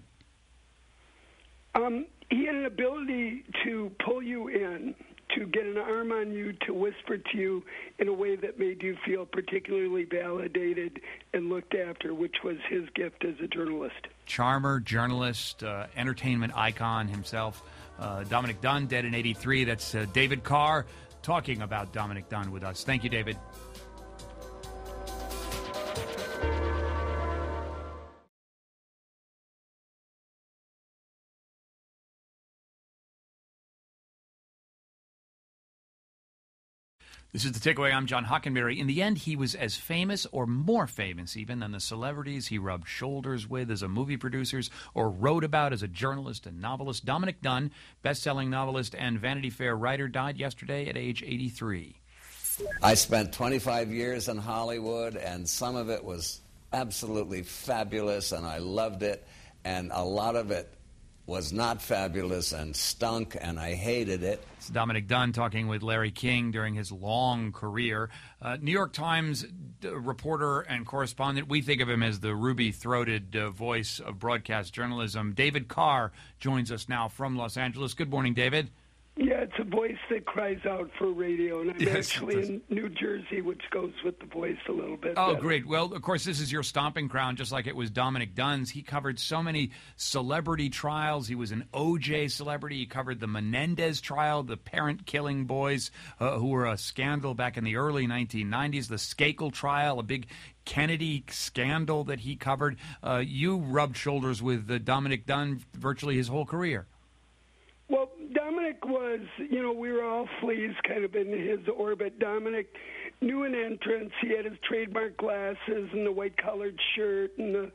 Um, he had an ability to pull you in, to get an arm on you, to whisper to you in a way that made you feel particularly validated and looked after, which was his gift as a journalist. Charmer, journalist, uh, entertainment icon himself. Uh, Dominick Dunn, dead in eighty-three. That's uh, David Carr talking about Dominick Dunn with us. Thank you, David. This is The Takeaway. I'm John Hockenberry. In the end, he was as famous or more famous even than the celebrities he rubbed shoulders with as a movie producer or wrote about as a journalist and novelist. Dominick Dunn, best-selling novelist and Vanity Fair writer, died yesterday at age eighty-three. I spent twenty-five years in Hollywood, and some of it was absolutely fabulous, and I loved it, and a lot of it was not fabulous and stunk, and I hated it. It's Dominick Dunn talking with Larry King during his long career. Uh, New York Times d- reporter and correspondent. We think of him as the ruby-throated uh, voice of broadcast journalism. David Carr joins us now from Los Angeles. Good morning, David. Yeah, it's a voice that cries out for radio, and I'm Yes, actually in New Jersey, which goes with the voice a little bit. Oh, better. great. Well, of course, this is your stomping ground, just like it was Dominick Dunn's. He covered so many celebrity trials. He was an O J celebrity. He covered the Menendez trial, the parent-killing boys uh, who were a scandal back in the early nineteen nineties, the Skakel trial, a big Kennedy scandal that he covered. Uh, you rubbed shoulders with uh, Dominick Dunn virtually his whole career. Well, Dominic was, you know, we were all fleas kind of in his orbit. Dominic knew an entrance. He had his trademark glasses and the white-collared shirt and the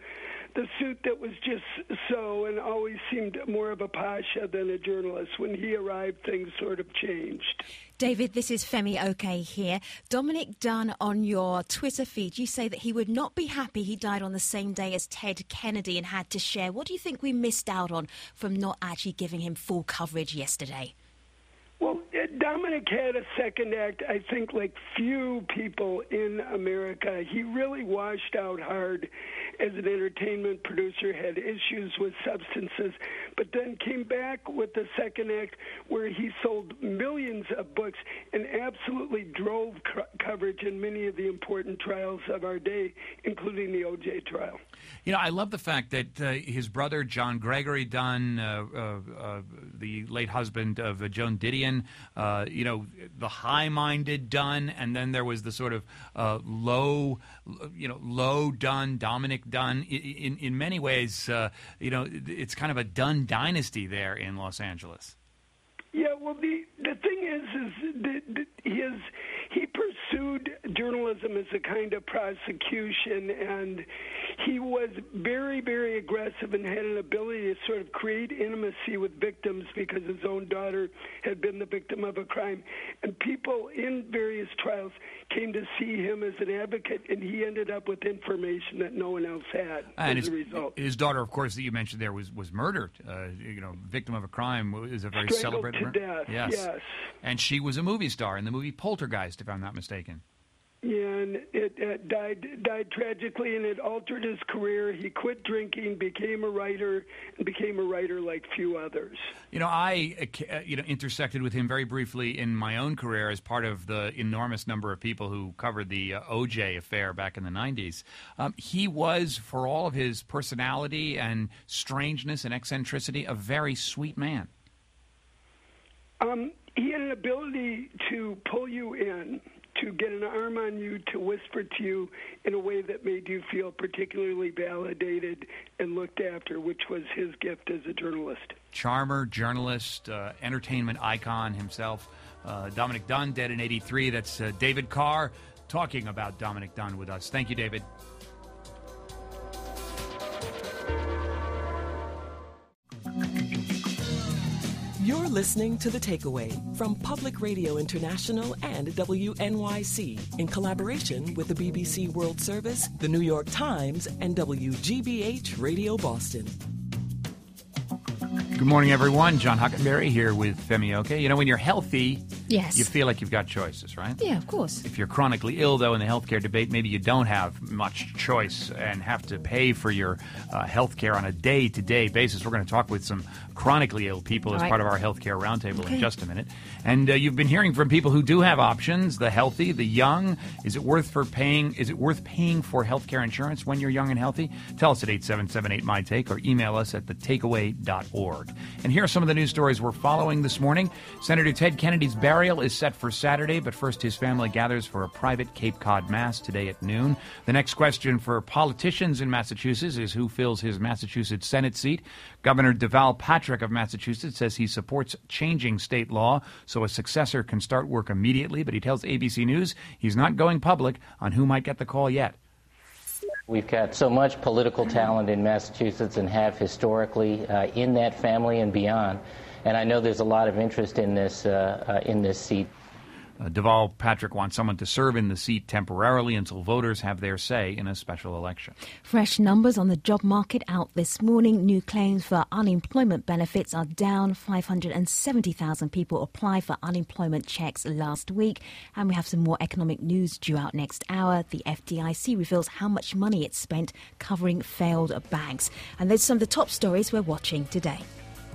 the suit that was just so and always seemed more of a pasha than a journalist. When he arrived, things sort of changed. David, this is Femi Oke here. Dominic Dunn, on your Twitter feed, you say that he would not be happy he died on the same day as Ted Kennedy and had to share. What do you think we missed out on from not actually giving him full coverage yesterday? Well, Dominic had a second act, I think, like few people in America. He really washed out hard as an entertainment producer, had issues with substances, but then came back with the second act where he sold millions of books and absolutely drove co- coverage in many of the important trials of our day, including the O J trial. You know, I love the fact that uh, his brother, John Gregory Dunn, uh, uh, uh, the late husband of uh, Joan Didion, uh, you know, the high-minded Dunn, and then there was the sort of uh, low, you know, low Dunn, Dominic Dunn. In, in, in many ways, uh, you know, it's kind of a Dunn dynasty there in Los Angeles. Yeah, well, the the thing is, is that his he pursued journalism as a kind of prosecution, and he was very, very aggressive and had an ability to sort of create intimacy with victims because his own daughter had been the victim of a crime. And people in various trials came to see him as an advocate, and he ended up with information that no one else had and as his, a result. His daughter, of course, that you mentioned there, was, was murdered. Uh, you know, victim of a crime is a very Strangled celebrated to murder. death, Yes. yes. And she was a movie star in the movie Poltergeist, if I'm not mistaken. Yeah, and it, it died died tragically, and it altered his career. He quit drinking, became a writer, and became a writer like few others. You know, I uh, you know intersected with him very briefly in my own career as part of the enormous number of people who covered the uh, O J affair back in the nineties. Um, he was, for all of his personality and strangeness and eccentricity, a very sweet man. Um, he had an ability to pull you in, to get an arm on you, to whisper to you in a way that made you feel particularly validated and looked after, which was his gift as a journalist. Charmer, journalist, uh, entertainment icon himself. Uh, Dominic Dunn, dead in eighty-three. That's uh, David Carr talking about Dominic Dunn with us. Thank you, David. You're listening to The Takeaway from Public Radio International and W N Y C in collaboration with the B B C World Service, the New York Times, and W G B H Radio Boston. Good morning, everyone. John Hockenberry here with Femi Oke. You know, when you're healthy, yes, you feel like you've got choices, right? Yeah, of course. If you're chronically ill, though, in the healthcare debate, maybe you don't have much choice and have to pay for your uh, healthcare on a day-to-day basis. We're going to talk with some chronically ill people as right. part of our healthcare roundtable okay. in just a minute. And uh, you've been hearing from people who do have options, the healthy, the young. Is it worth for paying? Is it worth paying for healthcare insurance when you're young and healthy? Tell us at eight seven seven eight, M Y take or email us at the takeaway dot org. And here are some of the news stories we're following this morning. Senator Ted Kennedy's burial is set for Saturday, but first his family gathers for a private Cape Cod Mass today at noon. The next question for politicians in Massachusetts is who fills his Massachusetts Senate seat. Governor Deval Patrick of Massachusetts says he supports changing state law so a successor can start work immediately, but he tells A B C News he's not going public on who might get the call yet. We've got so much political talent in Massachusetts and have historically uh, in that family and beyond. And I know there's a lot of interest in this uh, uh, in this seat. Uh, Deval Patrick wants someone to serve in the seat temporarily until voters have their say in a special election. Fresh numbers on the job market out this morning. New claims for unemployment benefits are down. five hundred seventy thousand people applied for unemployment checks last week. And we have some more economic news due out next hour. The F D I C reveals how much money it's spent covering failed banks. And those are some of the top stories we're watching today.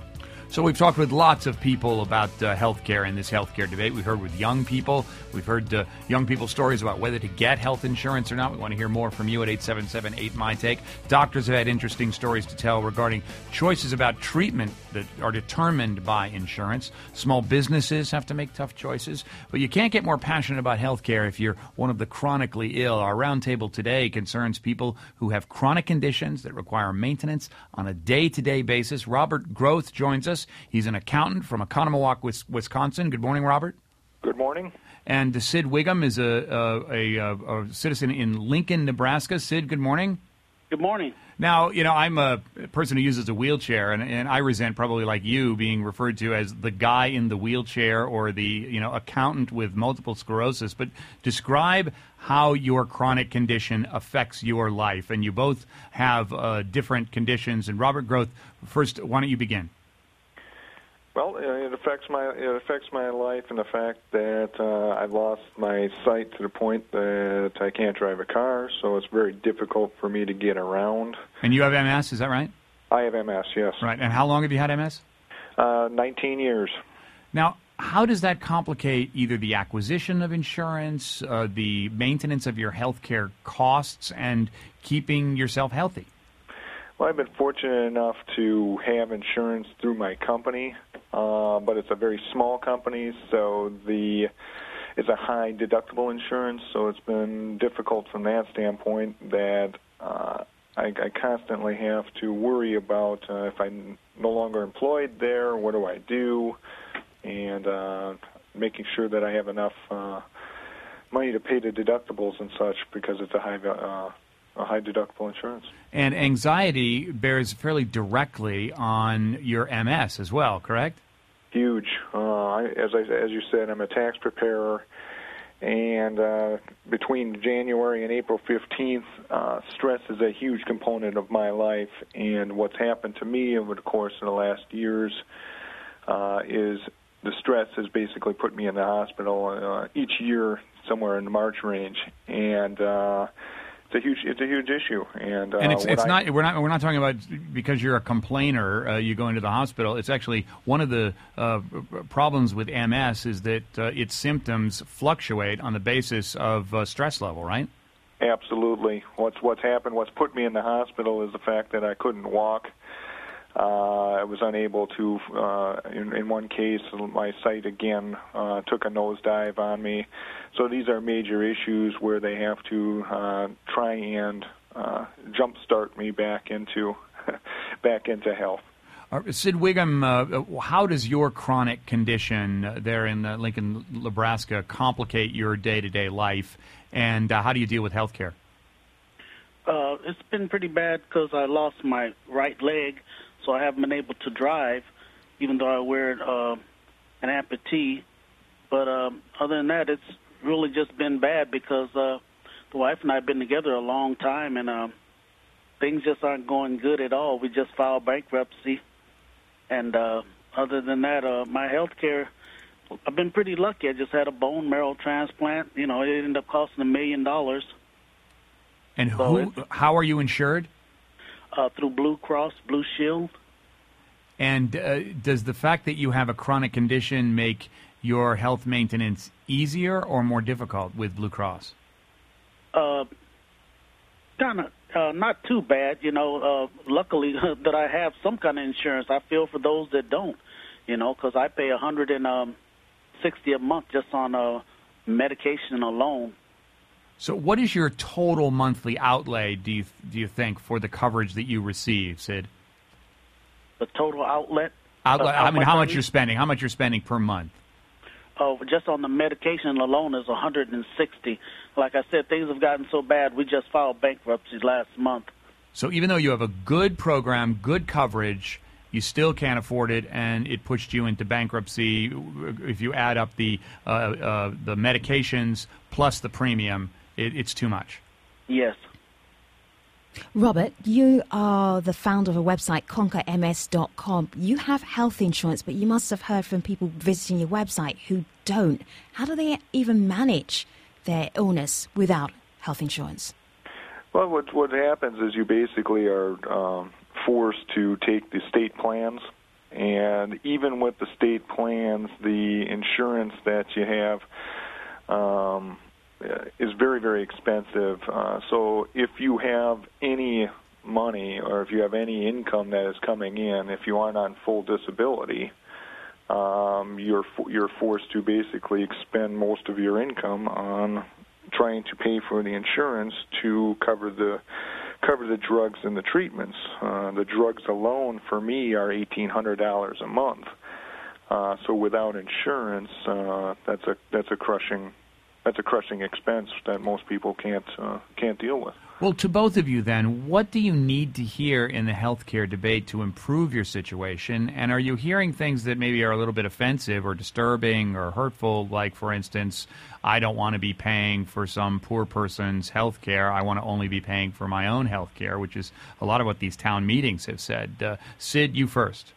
So we've talked with lots of people about uh, health care in this health care debate. We've heard with young people. We've heard uh, young people's stories about whether to get health insurance or not. We want to hear more from you at eight seven seven eight, M Y take. Doctors have had interesting stories to tell regarding choices about treatment that are determined by insurance. Small businesses have to make tough choices. But you can't get more passionate about health care if you're one of the chronically ill. Our roundtable today concerns people who have chronic conditions that require maintenance on a day-to-day basis. Robert Groth joins us. He's an accountant from Oconomowoc, Wisconsin. Good morning, Robert. Good morning. And Sid Wiggum is a, a, a, a citizen in Lincoln, Nebraska. Sid, good morning. Good morning. Now, you know, I'm a person who uses a wheelchair, and, and I resent, probably like you, being referred to as the guy in the wheelchair or the, you know, accountant with multiple sclerosis. But describe how your chronic condition affects your life. And you both have uh, different conditions. And Robert Groth, first, why don't you begin? Well, it affects my it affects my life in the fact that uh, I've lost my sight to the point that I can't drive a car, so it's very difficult for me to get around. And you have M S, is that right? I have M S, yes. Right. And how long have you had M S? Uh, nineteen years. Now, how does that complicate either the acquisition of insurance, uh, the maintenance of your health care costs, and keeping yourself healthy? Well, I've been fortunate enough to have insurance through my company, uh, but it's a very small company, so the it's a high deductible insurance, so it's been difficult from that standpoint that uh, I, I constantly have to worry about uh, if I'm no longer employed there, what do I do, and uh, making sure that I have enough uh, money to pay the deductibles and such because it's a high uh, a high deductible insurance. And anxiety bears fairly directly on your M S as well, correct? Huge. Uh, I, as I, as you said, I'm a tax preparer, and uh, between January and April fifteenth, uh, stress is a huge component of my life. And what's happened to me over the course of the last years uh, is the stress has basically put me in the hospital uh, each year, somewhere in the March range, and uh, It's a huge, it's a huge issue, and uh, and it's it's I, not we're not we're not talking about because you're a complainer, uh, you go into the hospital. It's actually one of the uh, problems with M S is that uh, its symptoms fluctuate on the basis of uh, stress level, right? Absolutely. What's what's happened? What's put me in the hospital is the fact that I couldn't walk. Uh, I was unable to. Uh, in, in one case, my sight again uh, took a nosedive on me. So these are major issues where they have to uh, try and uh, jumpstart me back into back into health. Uh, Sid Wiggum, uh, how does your chronic condition uh, there in uh, Lincoln, Nebraska, complicate your day-to-day life, and uh, how do you deal with health care? Uh, it's been pretty bad because I lost my right leg, so I haven't been able to drive, even though I wear uh, an amputee. But um, other than that, it's really just been bad because uh, the wife and I have been together a long time, and uh, things just aren't going good at all. We just filed bankruptcy, and uh, other than that, uh, my health care, I've been pretty lucky. I just had a bone marrow transplant. You know, it ended up costing a million dollars. And who? How are you insured? Uh, through Blue Cross Blue Shield. And uh, does the fact that you have a chronic condition make your health maintenance easier or more difficult with Blue Cross? Uh, kind of uh, not too bad, you know. Uh, luckily that I have some kind of insurance. I feel for those that don't, you know, because I pay one hundred sixty dollars a month just on uh, medication alone. So what is your total monthly outlay, do you do you think, for the coverage that you receive, Sid? The total outlet? Outlet uh, I mean, how much I you're spending? How much you're spending per month? Oh, just on the medication alone is one hundred sixty. Like I said, things have gotten so bad, we just filed bankruptcy last month. So even though you have a good program, good coverage, you still can't afford it, and it pushed you into bankruptcy. If you add up the uh, uh, the medications plus the premium, it, it's too much. Yes. Robert, you are the founder of a website, conquer M S dot com. You have health insurance, but you must have heard from people visiting your website who don't. How do they even manage their illness without health insurance? Well, what what happens is you basically are um, forced to take the state plans, and even with the state plans, the insurance that you have um, is very, very expensive. Uh, so if you have any money or if you have any income that is coming in, if you aren't on full disability, um, you're you're forced to basically expend most of your income on trying to pay for the insurance to cover the cover the drugs and the treatments. Uh, the drugs alone for me are eighteen hundred dollars a month. Uh, so without insurance, uh, that's a that's a crushing that's a crushing expense that most people can't uh, can't deal with. Well, to both of you then, what do you need to hear in the healthcare debate to improve your situation? And are you hearing things that maybe are a little bit offensive or disturbing or hurtful, like, for instance, I don't want to be paying for some poor person's health care. I want to only be paying for my own health care, which is a lot of what these town meetings have said. Uh, Sid, you first.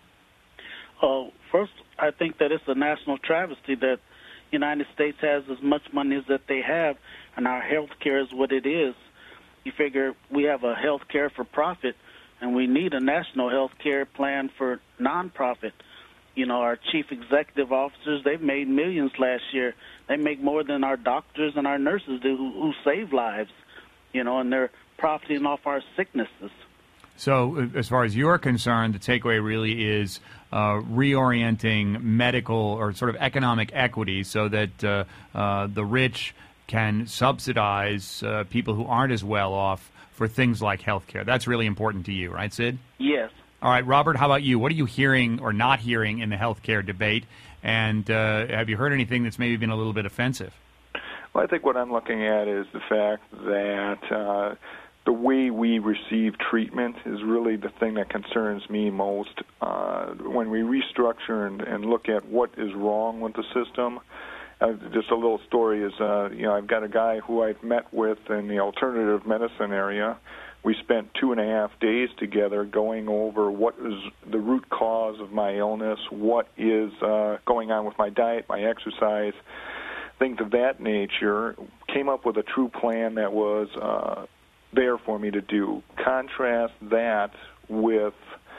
Uh, first, I think that it's a national travesty that the United States has as much money as that they have, and our health care is what it is. You figure we have a health care for profit, and we need a national health care plan for nonprofit. You know, our chief executive officers, they've made millions last year. They make more than our doctors and our nurses do who, who save lives, you know, and they're profiting off our sicknesses. So as far as you're concerned, the takeaway really is uh, reorienting medical or sort of economic equity so that uh, uh, the rich can subsidize uh, people who aren't as well off for things like health care. That's really important to you, right, Sid? Yes. All right, Robert, how about you? What are you hearing or not hearing in the health care debate? And uh, have you heard anything that's maybe been a little bit offensive? Well, I think what I'm looking at is the fact that uh, the way we receive treatment is really the thing that concerns me most. Uh, when we restructure and, and look at what is wrong with the system, Uh, just a little story is, uh, you know, I've got a guy who I've met with in the alternative medicine area. We spent two and a half days together going over what is the root cause of my illness, what is uh, going on with my diet, my exercise, things of that nature. Came up with a true plan that was uh, there for me to do. Contrast that with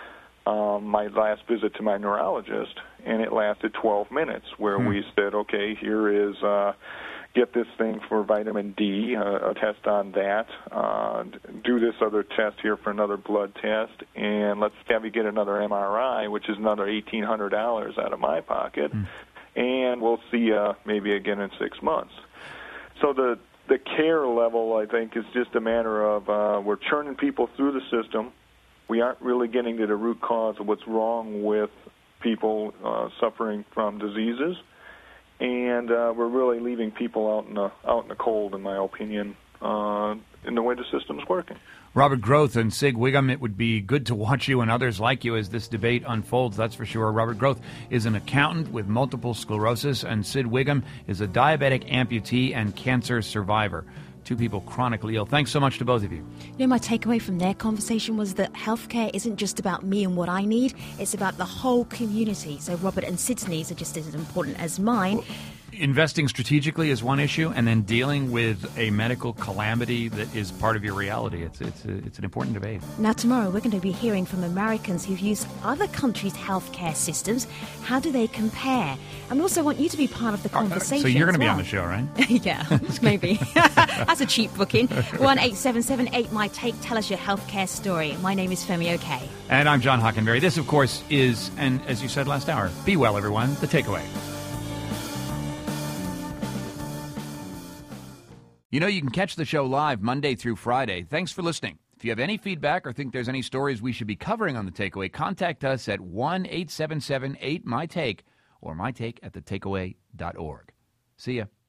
um, my last visit to my neurologist, and it lasted twelve minutes, where hmm. we said, okay, here is, uh, get this thing for vitamin D, uh, a test on that, uh, do this other test here for another blood test, and let's have you get another M R I, which is another eighteen hundred dollars out of my pocket, hmm. and we'll see you maybe again in six months. So the the care level, I think, is just a matter of uh, we're churning people through the system. We aren't really getting to the root cause of what's wrong with people uh, suffering from diseases, and uh, we're really leaving people out in the out in the cold, in my opinion, uh, in the way the system's working. Robert Groth and Sig Wiggum, it would be good to watch you and others like you as this debate unfolds, that's for sure. Robert Groth is an accountant with multiple sclerosis, and Sid Wiggum is a diabetic amputee and cancer survivor. Two people chronically ill. Thanks so much to both of you. You know, my takeaway from their conversation was that healthcare isn't just about me and what I need, it's about the whole community. So Robert and Sid's needs are just as important as mine. Investing strategically is one issue, and then dealing with a medical calamity that is part of your reality. It's it's a, it's an important debate. Now, tomorrow we're going to be hearing from Americans who've used other countries' healthcare systems. How do they compare? And we also want you to be part of the conversation. So you're going to well. be on the show, right? Yeah, maybe. That's a cheap booking. one eight seven seven eight my take. Tell us your healthcare story. My name is Femi Oke. And I'm John Hockenberry. This, of course, is, and as you said last hour, be well, everyone, the takeaway. You know, you can catch the show live Monday through Friday. Thanks for listening. If you have any feedback or think there's any stories we should be covering on The Takeaway, contact us at one eight seven seven eight my take or my take at the takeaway dot org. See ya.